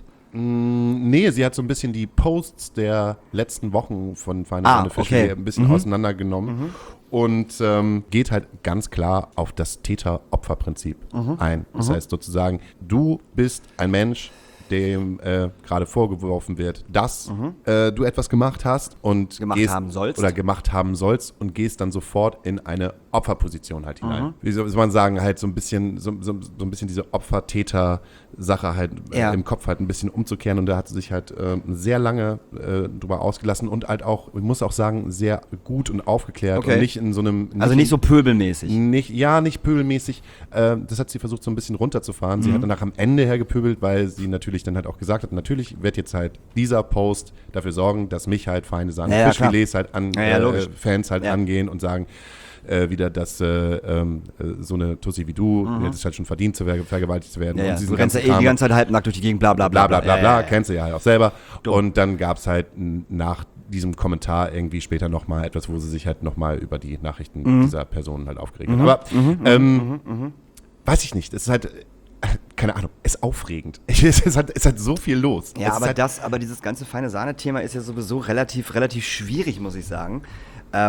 Mm, Nee, sie hat so ein bisschen die Posts der letzten Wochen von Feine Ah, Sahne Fischfilet okay. ein bisschen Mhm. auseinandergenommen und ähm, geht halt ganz klar auf das Täter-Opfer-Prinzip Mhm. ein. Das heißt sozusagen, du bist ein Mensch, dem äh, gerade vorgeworfen wird, dass äh, du etwas gemacht hast und Mhm. Gemacht gehst, haben sollst. oder gemacht haben sollst und gehst dann sofort in eine Opferposition halt hinein. Wie soll man sagen, halt so ein bisschen, so, so, so ein bisschen diese Opfer-Täter-Sache halt äh, Ja. im Kopf halt ein bisschen umzukehren und da hat sie sich halt äh, sehr lange äh, drüber ausgelassen und halt auch, ich muss auch sagen, sehr gut und aufgeklärt Okay. und nicht in so einem Also nicht so pöbelmäßig. nicht, ja, nicht pöbelmäßig. Äh, das hat sie versucht, so ein bisschen runterzufahren. Sie hat danach am Ende her gepöbelt, weil sie natürlich dann halt auch gesagt hat, natürlich wird jetzt halt dieser Post dafür sorgen, dass mich halt Feine Sahne Ja, ja, Fischfilets halt an Ja, ja, äh, logisch. Fans halt Ja. angehen und sagen, äh, wieder, dass äh, ähm, äh, so eine Tussi wie du hätte es halt schon verdient, zu ver vergewaltigt zu werden. Ja, ja. Und diesen Du rennst ja ganzen eh die Kram. ganze Zeit halbnackt durch die Gegend, bla bla bla bla bla Ja, bla, ja, ja. kennst du ja halt auch selber. Dumm. Und dann gab es halt n- nach diesem Kommentar irgendwie später nochmal etwas, wo sie sich halt nochmal über die Nachrichten Mhm. dieser Person halt aufgeregt hat. Aber ähm, weiß ich nicht, es ist halt, äh, keine Ahnung, es ist aufregend. Es ist halt, es ist halt so viel los. Ja, es ist aber halt, das, aber dieses ganze feine Sahne-Thema ist ja sowieso relativ, relativ schwierig, muss ich sagen. Ähm,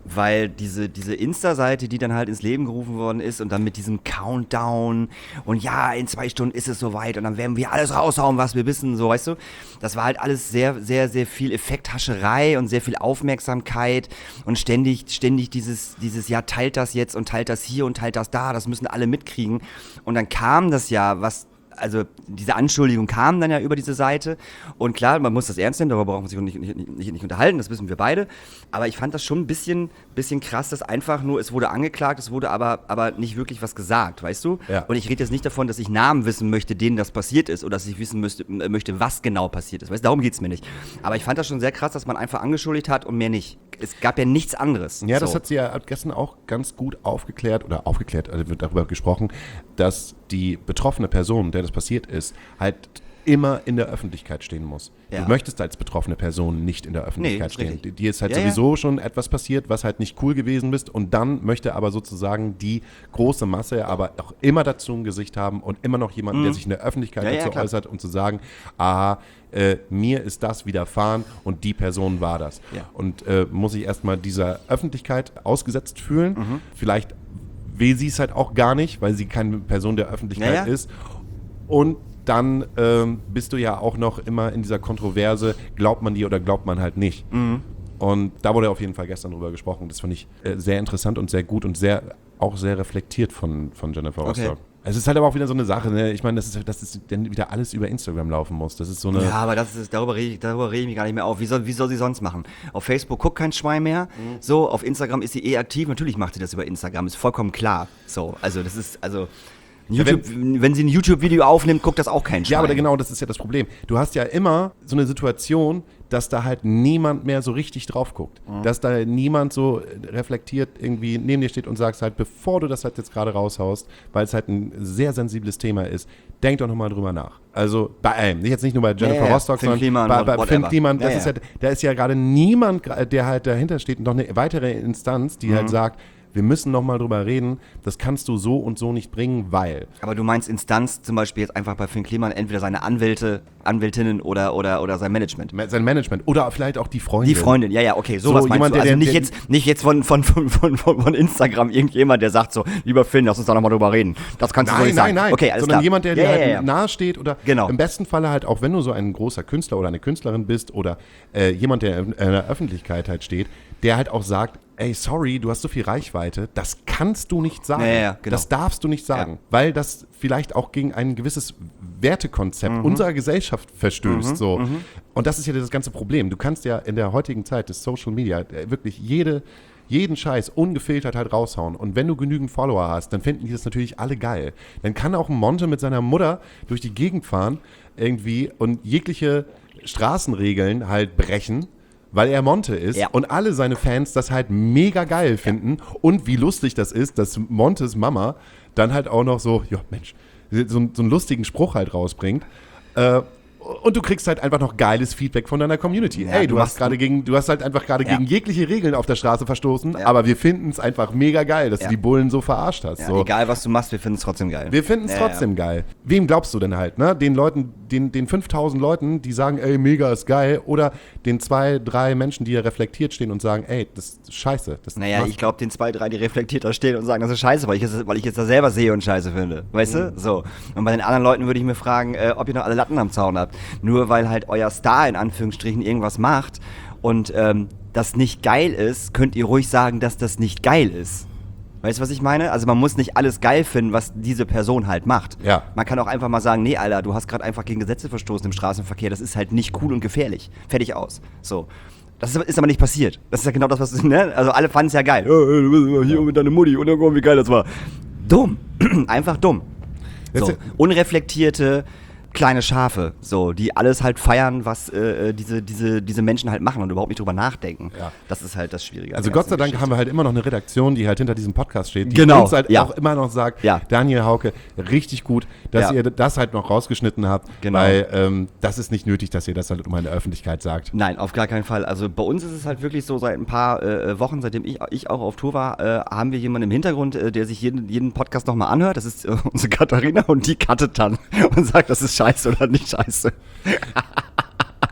weil diese, diese Insta-Seite, die dann halt ins Leben gerufen worden ist und dann mit diesem Countdown und ja, in zwei Stunden ist es soweit und dann werden wir alles raushauen, was wir wissen, so, weißt du, das war halt alles sehr, sehr, sehr viel Effekthascherei und sehr viel Aufmerksamkeit und ständig, ständig dieses, dieses, ja, teilt das jetzt und teilt das hier und teilt das da, das müssen alle mitkriegen und dann kam das ja, was also diese Anschuldigung kam dann ja über diese Seite und klar, man muss das ernst nehmen, darüber brauchen wir sich nicht, nicht, nicht, nicht unterhalten, das wissen wir beide, aber ich fand das schon ein bisschen, bisschen krass, dass einfach nur, es wurde angeklagt, es wurde aber, aber nicht wirklich was gesagt, weißt du? Ja. Und ich rede jetzt nicht davon, dass ich Namen wissen möchte, denen das passiert ist oder dass ich wissen müsste, möchte, was genau passiert ist, weißt du, darum geht es mir nicht. Aber ich fand das schon sehr krass, dass man einfach angeschuldigt hat und mehr nicht. Es gab ja nichts anderes. Ja, das so. hat sie ja gestern auch ganz gut aufgeklärt oder aufgeklärt, also wird darüber gesprochen, dass die betroffene Person, der das passiert ist, halt immer in der Öffentlichkeit stehen muss. Ja. Du möchtest als betroffene Person nicht in der Öffentlichkeit Nee, stehen. richtig. Dir ist halt Ja, sowieso schon etwas passiert, was halt nicht cool gewesen ist und dann möchte aber sozusagen die große Masse aber auch immer dazu ein Gesicht haben und immer noch jemanden, Mhm. der sich in der Öffentlichkeit Ja, ja, dazu klar. äußert und zu sagen, aha, äh, mir ist das widerfahren und die Person war das. Ja. Und äh, muss ich erstmal dieser Öffentlichkeit ausgesetzt fühlen. Mhm. Vielleicht will sie es halt auch gar nicht, weil sie keine Person der Öffentlichkeit Ja, ja. ist. Und dann ähm, bist du ja auch noch immer in dieser Kontroverse, glaubt man dir oder glaubt man halt nicht. Mhm. Und da wurde auf jeden Fall gestern drüber gesprochen. Das fand ich äh, sehr interessant und sehr gut und sehr auch sehr reflektiert von, von Jennifer Okay. Rostock. Es ist halt aber auch wieder so eine Sache, ne? Ich meine, das ist, dass es dann wieder alles über Instagram laufen muss. Das ist so eine... Ja, aber das ist, darüber rede ich, darüber rede ich mich gar nicht mehr auf. Wie soll, wie soll sie sonst machen? Auf Facebook guckt kein Schwein mehr. Mhm. So, auf Instagram ist sie eh aktiv. Natürlich macht sie das über Instagram, ist vollkommen klar. So, also das ist, also YouTube, wenn sie ein YouTube-Video aufnimmt, guckt das auch kein Schwein. Ja, aber genau, das ist ja das Problem. Du hast ja immer so eine Situation, dass da halt niemand mehr so richtig drauf guckt. Mhm. Dass da niemand so reflektiert irgendwie neben dir steht und sagst halt, bevor du das halt jetzt gerade raushaust, weil es halt ein sehr sensibles Thema ist, denk doch nochmal drüber nach. Also bei allem, jetzt nicht nur bei Jennifer Ja, ja, Rostock, Finn sondern Kliman, bei, bei whatever. Finn Kliman, das Ja, ist ja. ja, da ist ja gerade niemand, der halt dahinter steht, noch eine weitere Instanz, die Mhm. halt sagt, wir müssen nochmal drüber reden, das kannst du so und so nicht bringen, weil... Aber du meinst Instanz zum Beispiel jetzt einfach bei Finn Kliman, entweder seine Anwälte, Anwältinnen oder, oder, oder sein Management. Sein Management oder vielleicht auch die Freundin. Die Freundin, ja, ja, okay, sowas So, meinst jemand, du. der- Also der- nicht, der- jetzt, nicht jetzt von, von, von, von, von Instagram irgendjemand, der sagt so, lieber Finn, lass uns da nochmal drüber reden. Das kannst du so Nein, nicht nein, sagen. nein. Okay, alles Sondern klar. jemand, der ja, dir halt ja, ja. nahe steht oder Genau. im besten Falle halt auch, wenn du so ein großer Künstler oder eine Künstlerin bist oder äh, jemand, der in der Öffentlichkeit halt steht, der halt auch sagt, ey, sorry, du hast so viel Reichweite, das kannst du nicht sagen. Ja, ja, ja, genau. Das darfst du nicht sagen, Ja. weil das vielleicht auch gegen ein gewisses Wertekonzept Mhm. unserer Gesellschaft verstößt. so. Und das ist ja das ganze Problem. Du kannst ja in der heutigen Zeit des Social Media äh, wirklich jede jeden Scheiß ungefiltert halt raushauen. Und wenn du genügend Follower hast, dann finden die das natürlich alle geil. Dann kann auch ein Monte mit seiner Mutter durch die Gegend fahren irgendwie und jegliche Straßenregeln halt brechen, weil er Monte ist Ja. und alle seine Fans das halt mega geil finden. Und wie lustig das ist, dass Montes Mama dann halt auch noch so, ja Mensch, so, so einen lustigen Spruch halt rausbringt. Äh, Und du kriegst halt einfach noch geiles Feedback von deiner Community. Ja, Ey, du du hast machst- gerade gegen, du hast halt einfach gerade Ja. gegen jegliche Regeln auf der Straße verstoßen, Ja. aber wir finden es einfach mega geil, dass Ja. du die Bullen so verarscht hast. Ja, so. egal, was du machst, wir finden es trotzdem geil. Wir finden es Ja, trotzdem geil. Wem glaubst du denn halt, ne? Den Leuten, den, den fünftausend Leuten, die sagen, ey, mega ist geil, oder den zwei, drei Menschen, die da reflektiert stehen und sagen, ey, das ist scheiße. Das Naja, machst- ich glaube, den zwei, drei, die reflektiert da stehen und sagen, das ist scheiße, weil ich es, weil ich es da selber sehe und scheiße finde. Weißt Mhm. du? So. Und bei den anderen Leuten würde ich mir fragen, äh, ob ihr noch alle Latten am Zaun habt. Nur weil halt euer Star in Anführungsstrichen irgendwas macht und ähm, das nicht geil ist, könnt ihr ruhig sagen, dass das nicht geil ist. Weißt du, was ich meine? Also man muss nicht alles geil finden, was diese Person halt macht. Ja. Man kann auch einfach mal sagen, nee, Alter, du hast gerade einfach gegen Gesetze verstoßen im Straßenverkehr, das ist halt nicht cool und gefährlich. Fertig aus. So. Das ist, ist aber nicht passiert. Das ist ja genau das, was, ne? Also alle fanden es ja geil. Oh, du bist immer hier mit deiner Mutti und dann guck, wie geil das war. Dumm. Einfach dumm. So. Jetzt- Unreflektierte kleine Schafe, so, die alles halt feiern, was äh, diese, diese, diese Menschen halt machen und überhaupt nicht drüber nachdenken. Ja. Das ist halt das Schwierige. an Also der Gott sei ganzen Dank haben wir halt immer noch eine Redaktion, die halt hinter diesem Podcast steht, die Genau, uns halt ja. auch immer noch sagt, Ja. Daniel Hauke, richtig gut, dass Ja. ihr das halt noch rausgeschnitten habt, Genau. weil ähm, das ist nicht nötig, dass ihr das halt immer in der Öffentlichkeit sagt. Nein, auf gar keinen Fall. Also bei uns ist es halt wirklich so, seit ein paar äh, Wochen, seitdem ich, ich auch auf Tour war, äh, haben wir jemanden im Hintergrund, äh, der sich jeden, jeden Podcast nochmal anhört. Das ist äh, unsere Katharina und die cuttet dann und sagt, das ist scheiße oder nicht scheiße.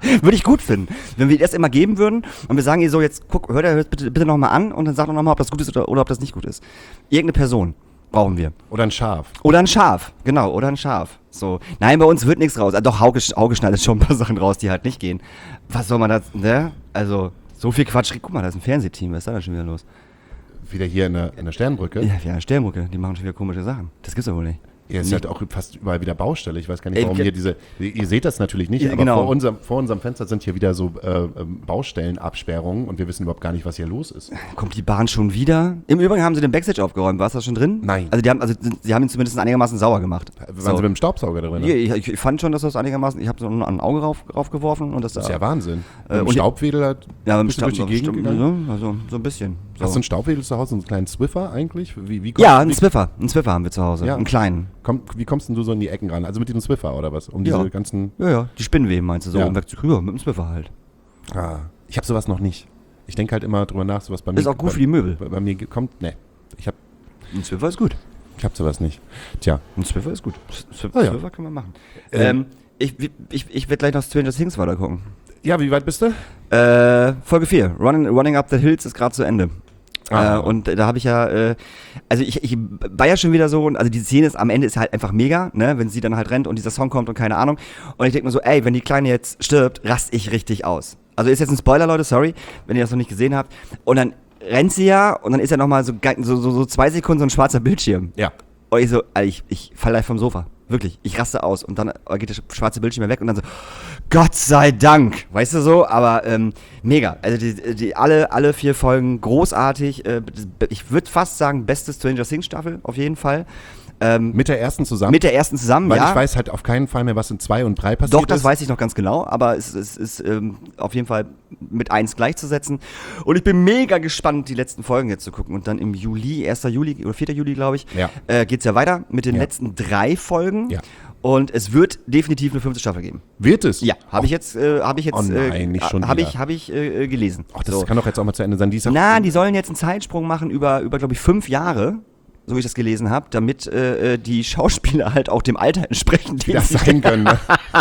Würde ich gut finden. Wenn wir das immer geben würden und wir sagen ihr so, jetzt guck, hör dir bitte, bitte nochmal an und dann sag doch nochmal, ob das gut ist oder, oder ob das nicht gut ist. Irgendeine Person brauchen wir. Oder ein Schaf. Oder ein Schaf, genau, oder ein Schaf. So. Nein, bei uns wird nichts raus. Ah, doch, Hauke, Hauke schneidet schon ein paar Sachen raus, die halt nicht gehen. Was soll man da, ne? Also, so viel Quatsch. Guck mal, da ist ein Fernsehteam, was ist da denn schon wieder los? Wieder hier in der, in der Sternbrücke. Ja, ja, Sternbrücke, die machen schon wieder komische Sachen. Das gibt's doch wohl nicht. Ja, es ist halt auch fast überall wieder Baustelle. Ich weiß gar nicht, Ey, warum ge- hier diese. Ihr seht das natürlich nicht, Ja, aber genau. vor, unserem, vor unserem Fenster sind hier wieder so äh, ähm, Baustellenabsperrungen und wir wissen überhaupt gar nicht, was hier los ist. Kommt die Bahn schon wieder? Im Übrigen haben sie den Backstage aufgeräumt. War es da schon drin? Nein. Also, die haben, also sie haben ihn zumindest einigermaßen sauer gemacht. Waren So. Sie mit dem Staubsauger drin? Ja, ich, ich fand schon, dass das einigermaßen. Ich habe so ein Auge rauf, raufgeworfen und das, Das ist ja Wahnsinn. Äh, Mit dem und- Staubwedel hat Ja, bist du durch die Gegend gegangen? Also so ein bisschen. So. Hast du einen Staubwedel zu Hause, so einen kleinen Swiffer eigentlich? Wie, wie kommst, Ja, einen wie, Swiffer. Einen Swiffer haben wir zu Hause. Ja. Einen kleinen. komm, wie kommst denn du so in die Ecken ran? Also mit diesem Swiffer oder was? Um diese Ja. ganzen. Ja, ja. Die Spinnenweben meinst du so, Ja. um wegzukriegen? Ja, mit dem Swiffer halt. Ah, ich habe sowas noch nicht. Ich denke halt immer drüber nach, sowas bei mir. Ist auch gut bei, für die Möbel. Bei, bei mir ge- kommt. Ne, ich habe Ein Swiffer ist gut. ich hab sowas nicht. Tja. Ein Swiffer ist gut. Swiffer, Ah, ja. Swiffer können wir machen. Ähm. Ähm, ich ich, ich werde gleich noch Stranger Things weiter gucken. Ja, wie weit bist du? Äh, Folge vier. Running, Running Up the Hills ist gerade zu Ende. Ah. Äh, und da habe ich ja, äh, also ich, ich war ja schon wieder so, also die Szene ist am Ende ist halt einfach mega, ne, wenn sie dann halt rennt und dieser Song kommt und keine Ahnung. Und ich denke mir so, ey, wenn die Kleine jetzt stirbt, rast ich richtig aus. Also ist jetzt ein Spoiler, Leute, sorry, wenn ihr das noch nicht gesehen habt. Und dann rennt sie ja und dann ist ja nochmal so, so, so, so zwei Sekunden so ein schwarzer Bildschirm. Ja. Und ich so, Alter, ich, ich fall gleich vom Sofa. Wirklich, ich raste aus und dann geht der schwarze Bildschirm mehr weg und dann so, Gott sei Dank, weißt du so, aber ähm, mega. Also die, die alle, alle vier Folgen großartig. Äh, ich würde fast sagen, beste Stranger Things Staffel auf jeden Fall. Ähm, Mit der ersten zusammen? mit der ersten zusammen, Weil ja. ich weiß halt auf keinen Fall mehr, was in zwei und drei passiert Doch, das ist. weiß ich noch ganz genau, aber es, es ist ähm, auf jeden Fall mit eins gleichzusetzen. Und ich bin mega gespannt, die letzten Folgen jetzt zu gucken. Und dann im Juli, erster Juli oder vierter Juli, glaube ich, Ja. äh, geht es ja weiter mit den Ja. letzten drei Folgen. Ja. Und es wird definitiv eine fünfte Staffel geben. Wird es? Ja, habe ich jetzt, äh, habe ich jetzt, Oh nein, äh, nicht schon habe wieder. ich, habe ich äh, gelesen. Ach, das So. kann doch jetzt auch mal zu Ende sein. Die ist doch- Na, die sollen jetzt einen Zeitsprung machen über, über glaube ich, fünf Jahre, so wie ich das gelesen habe, damit äh, die Schauspieler halt auch dem Alter entsprechen, die den das sie- sein können. Ne?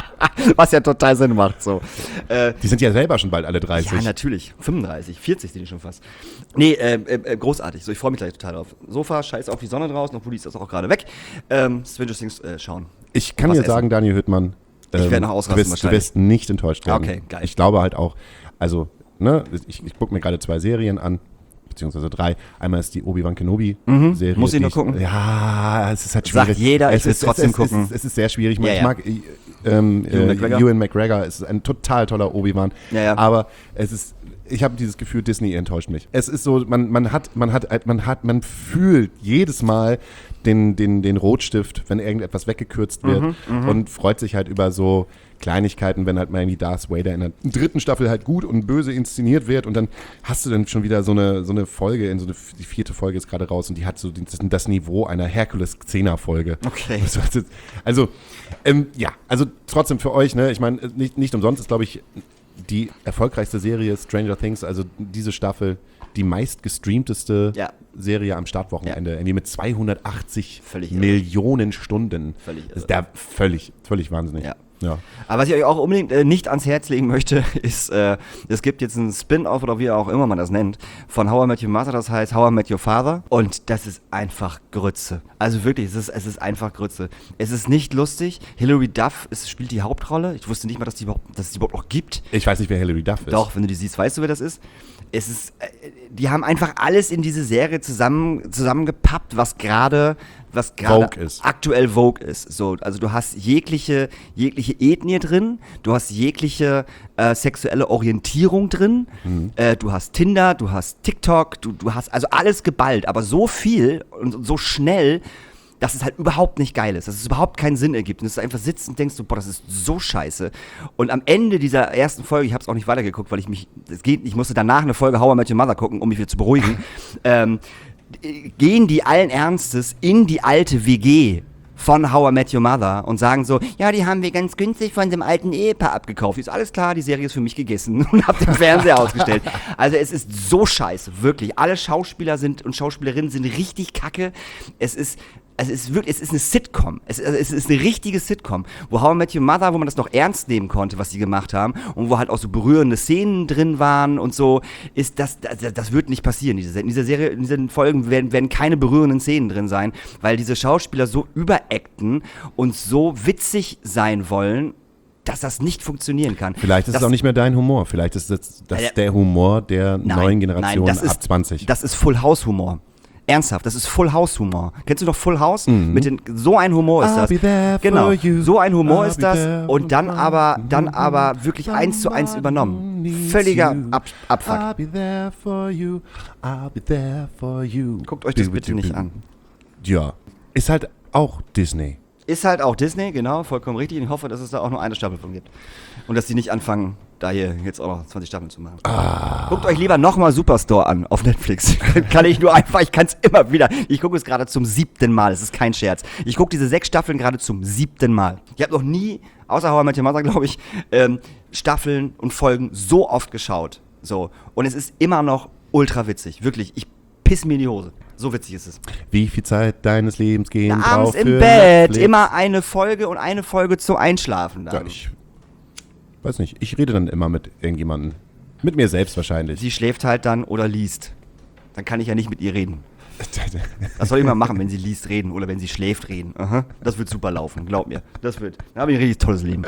was ja total Sinn macht. So. Äh, Die sind ja selber schon bald alle dreißig. ja, natürlich. fünfunddreißig, vierzig sind die schon fast. Nee, äh, äh, äh, großartig. So, ich freue mich gleich total drauf. Sofa, scheiß auf die Sonne draußen, obwohl die ist auch gerade weg. Ähm, Stranger Things äh, schauen. Ich kann Was dir essen. sagen, Daniel Hüttmann, Ich ähm, werd noch ausrasten du, wirst, du wahrscheinlich. wirst nicht enttäuscht werden. Okay, geil. Ich glaube halt auch, also, ne, ich, ich gucke mir gerade zwei Serien an, beziehungsweise drei. Einmal ist die Obi-Wan Kenobi-Serie. Muss ich die noch gucken? Ja, es ist halt Sagt schwierig. jeder, ich es will ist, trotzdem es, gucken. Es, es ist sehr schwierig. Ja, ich ja. mag äh, ähm, Ewan äh, McGregor? Ewan McGregor, es ist ein total toller Obi-Wan. Ja, ja. Aber es ist, ich habe dieses Gefühl, Disney enttäuscht mich. Es ist so, man, man hat, man hat, man hat, man fühlt jedes Mal den, den, den Rotstift, wenn irgendetwas weggekürzt wird Mhm, und freut sich halt über so Kleinigkeiten, wenn halt mal irgendwie Darth Vader in der dritten Staffel halt gut und böse inszeniert wird und dann hast du dann schon wieder so eine, so eine Folge, in so eine, die vierte Folge ist gerade raus und die hat so das, das Niveau einer Herkules-Xena-Folge. Okay. Also, ähm, ja, also trotzdem für euch, ne, ich meine, nicht, nicht umsonst ist, glaube ich, die erfolgreichste Serie Stranger Things, also diese Staffel, die meist gestreamteste Ja. Serie am Startwochenende, irgendwie mit zweihundertachtzig Völlig irre. Millionen Stunden. Völlig irre. Das ist der völlig, völlig wahnsinnig. Ja. Ja. Aber was ich euch auch unbedingt äh, nicht ans Herz legen möchte, ist, äh, es gibt jetzt einen Spin-Off oder wie auch immer man das nennt, von How I Met Your Mother, das heißt How I Met Your Father. Und das ist einfach Grütze. Also wirklich, es ist, es ist einfach Grütze. Es ist nicht lustig. Hilary Duff ist, spielt die Hauptrolle. Ich wusste nicht mal, dass die überhaupt, dass es die überhaupt noch gibt. Ich weiß nicht, wer Hilary Duff ist. Doch, wenn du die siehst, weißt du, wer das ist. Es ist, äh, die haben einfach alles in diese Serie zusammen, zusammengepappt, was gerade, was gerade Vogue ist. aktuell Vogue ist. So, also du hast jegliche, jegliche Ethnie drin, du hast jegliche äh, sexuelle Orientierung drin, Mhm. äh, du hast Tinder, du hast TikTok, du, du hast also alles geballt, aber so viel und so schnell, dass es halt überhaupt nicht geil ist, dass es überhaupt keinen Sinn ergibt. Und dass du einfach sitzt und denkst, so, boah, das ist so scheiße. Und am Ende dieser ersten Folge, ich habe es auch nicht weitergeguckt, weil ich mich, es geht, ich musste danach eine Folge How I Met Your Mother gucken, um mich wieder zu beruhigen, ähm, gehen die allen Ernstes in die alte W G von How I Met Your Mother und sagen so, ja, die haben wir ganz günstig von dem alten Ehepaar abgekauft. Ist alles klar, die Serie ist für mich gegessen und hab den Fernseher ausgestellt. Also es ist so scheiße, wirklich. Alle Schauspieler sind und Schauspielerinnen sind richtig kacke. Es ist Also es ist wirklich, es ist eine Sitcom. Es, also es ist eine richtige Sitcom. Wo How I Met Your Mother, wo man das noch ernst nehmen konnte, was sie gemacht haben, und wo halt auch so berührende Szenen drin waren und so, ist das, das, das wird nicht passieren. In dieser Serie, in diesen Folgen werden, werden keine berührenden Szenen drin sein, weil diese Schauspieler so überacten und so witzig sein wollen, dass das nicht funktionieren kann. Vielleicht ist das, es auch nicht mehr dein Humor. Vielleicht ist das, das äh, der Humor der nein, neuen Generation nein, das ab ist, zwanzig. Das ist Full House Humor. Ernsthaft, das ist Full House Humor. Kennst du noch Full House? Mhm. Mit den, so ein Humor ist I'll das. be there Genau. for you. So ein Humor I'll ist be das. there Und dann for aber, dann you. aber wirklich eins zu eins übernommen. Needs Völliger you. Ab Abfuck. I'll be there for you. I'll be there for you. Guckt euch das bitte nicht an. Ja, ist halt auch Disney. Ist halt auch Disney, genau, vollkommen richtig. Und ich hoffe, dass es da auch nur eine Staffel von gibt. Und dass die nicht anfangen, da hier jetzt auch noch zwanzig Staffeln zu machen. Ah. Guckt euch lieber nochmal Superstore an auf Netflix. Kann ich nur einfach, ich kann es immer wieder. Ich gucke es gerade zum siebten Mal, es ist kein Scherz. Ich gucke diese sechs Staffeln gerade zum siebten Mal. Ich habe noch nie, außer How I Met Your Mother, glaube ich, ähm, Staffeln und Folgen so oft geschaut. So. Und es ist immer noch ultra witzig. Wirklich, ich piss mir in die Hose. So witzig ist es. Wie viel Zeit deines Lebens gehen Na, drauf abends für im Bett, Netflix? immer eine Folge und eine Folge zum Einschlafen. Dann. Ja, ich weiß nicht, ich rede dann immer mit irgendjemandem. Mit mir selbst wahrscheinlich. Sie schläft halt dann oder liest. Dann kann ich ja nicht mit ihr reden. Das soll ich mal machen, wenn sie liest, reden oder wenn sie schläft, reden. Aha. Das wird super laufen, glaub mir. Das wird. Da habe ich ein richtig tolles Leben.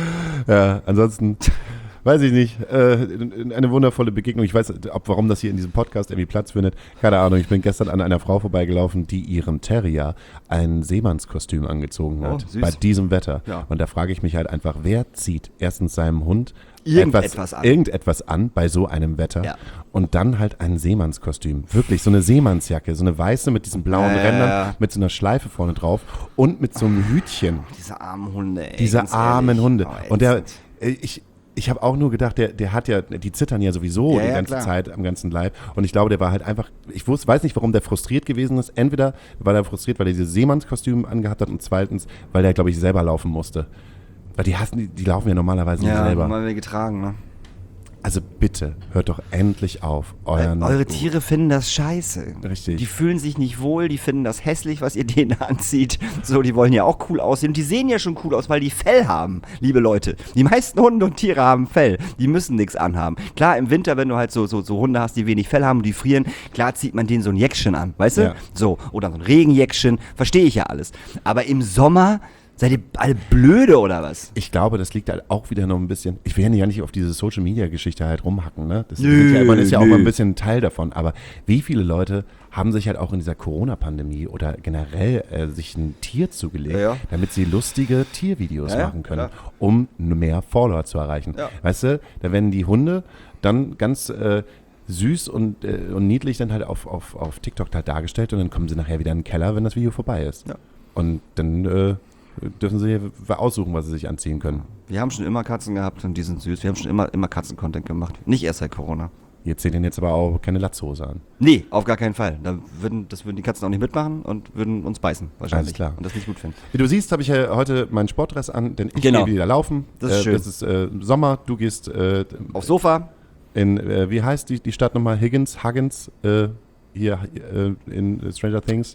Ja, ansonsten weiß ich nicht. Äh, eine wundervolle Begegnung. Ich weiß, ob, warum das hier in diesem Podcast irgendwie Platz findet. Keine Ahnung. Ich bin gestern an einer Frau vorbeigelaufen, die ihrem Terrier ein Seemannskostüm angezogen hat. Oh, süß. Bei diesem Wetter. Ja. Und da frage ich mich halt einfach, wer zieht erstens seinem Hund Irgendetwas etwas, an. irgendetwas an bei so einem Wetter Ja. und dann halt ein Seemannskostüm. Wirklich, so eine Seemannsjacke, so eine weiße mit diesen blauen Ja, ja, Rändern, ja. mit so einer Schleife vorne drauf und mit so einem Hütchen. Diese armen Hunde, ey. Diese ganz armen ehrlich. Hunde. Oh, Und der, ätzend. äh, ich, ich habe auch nur gedacht, der, der hat ja, die zittern ja sowieso Ja, die ja, ganze klar. Zeit am ganzen Leib. Und ich glaube, der war halt einfach, ich wusste, weiß nicht, warum der frustriert gewesen ist. Entweder war der frustriert, weil er dieses Seemannskostüm angehabt hat und zweitens, weil der, glaube ich, selber laufen musste. Weil die hassen, die, die laufen ja normalerweise nicht Ja, selber. mal wir getragen, ne? Also bitte, hört doch endlich auf, euren... Eure Tiere finden das scheiße. Richtig. Die fühlen sich nicht wohl, die finden das hässlich, was ihr denen anzieht. So, die wollen ja auch cool aussehen. Und die sehen ja schon cool aus, weil die Fell haben, liebe Leute. Die meisten Hunde und Tiere haben Fell. Die müssen nichts anhaben. Klar, im Winter, wenn du halt so, so, so Hunde hast, die wenig Fell haben und die frieren, klar zieht man denen so ein Jäckchen an, weißt du? Ja. So, oder so ein Regenjäckchen, verstehe ich ja alles. Aber im Sommer, seid ihr alle blöde oder was? Ich glaube, das liegt halt auch wieder noch ein bisschen. Ich will ja nicht auf diese Social-Media-Geschichte halt rumhacken, ne? Das Nö, ist ja, man ist ja auch nö. mal ein bisschen Teil davon. Aber wie viele Leute haben sich halt auch in dieser Corona-Pandemie oder generell äh, sich ein Tier zugelegt, Ja, ja. damit sie lustige Tiervideos Ja, ja, machen können, klar. um mehr Follower zu erreichen. Ja. Weißt du, da werden die Hunde dann ganz äh, süß und, äh, und niedlich dann halt auf, auf, auf TikTok halt dargestellt und dann kommen sie nachher wieder in den Keller, wenn das Video vorbei ist. Ja. Und dann äh, dürfen sie aussuchen, was sie sich anziehen können. Wir haben schon immer Katzen gehabt und die sind süß. Wir haben schon immer, immer Katzen-Content gemacht. Nicht erst seit Corona. Ihr zieht denen jetzt aber auch keine Latzhose an. Nee, auf gar keinen Fall. Da würden, das würden die Katzen auch nicht mitmachen und würden uns beißen, wahrscheinlich. Alles klar. Und das nicht gut finden. Wie du siehst, habe ich ja heute meinen Sportdress an, denn ich Genau. gehe wieder laufen. Das ist äh, schön. Es ist äh, Sommer, du gehst äh, Aufs Sofa. in, äh, wie heißt die, die Stadt nochmal? Higgins, Huggins, äh, hier äh, in Stranger Things.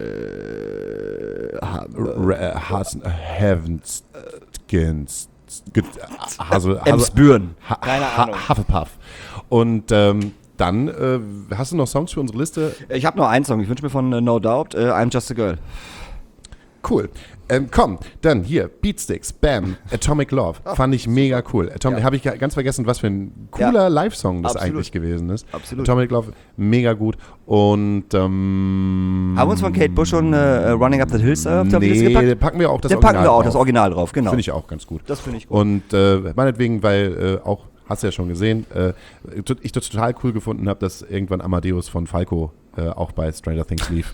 Äh, ha, R- Has- Heavens, Skins, Hasel, Emsbüren. Ha- Keine Ha- Ahnung. Hufflepuff. Und ähm, dann äh, hast du noch Songs für unsere Liste? Ich habe nur einen Song. Ich wünsche mir von äh, No Doubt äh, I'm Just a Girl. Cool. Ähm, komm, dann hier, Beatsticks, Bam, Atomic Love. Fand ich mega cool. Atomic, Ja. Habe ich ga- ganz vergessen, was für ein cooler Ja. Live-Song das Absolut. eigentlich gewesen ist. Absolut. Atomic Love, mega gut. Und ähm, Haben wir uns von Kate Bush schon äh, Running Up the Hills äh, auf die Liste nee, gepackt? packen wir auch das Den Original packen wir auch, drauf. das Original drauf, genau. Finde ich auch ganz gut. Das finde ich gut. Und äh, meinetwegen, weil äh, auch, hast du ja schon gesehen, äh, ich das total cool gefunden habe, dass irgendwann Amadeus von Falco äh, auch bei Stranger Things lief.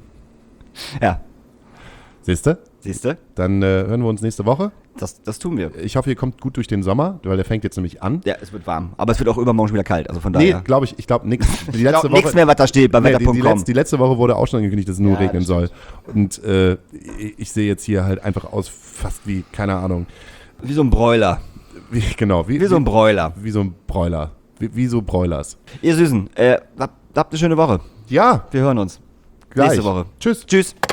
Ja, Siehst du? siehst du? Dann äh, hören wir uns nächste Woche. Das, das tun wir. Ich hoffe, ihr kommt gut durch den Sommer, weil der fängt jetzt nämlich an. Ja, es wird warm. Aber es wird auch übermorgen schon wieder kalt. Also von Nee, daher. glaube ich, ich glaube nichts. Die Ich letzte glaub, nichts Woche, mehr, was da steht beim nee, die, Wetter die, Punkt com. letzte, die letzte Woche wurde auch schon angekündigt, dass es nur Ja, regnen das soll. Und äh, ich, ich sehe jetzt hier halt einfach aus fast wie, keine Ahnung, Wie so ein Broiler. wie, genau, wie, Wie so ein Broiler. wie so ein Bräuler. Wie, wie so Bräulers. Ihr Süßen, äh, habt, habt eine schöne Woche. Ja, Wir hören uns. gleich. Nächste Woche. Tschüss. Tschüss.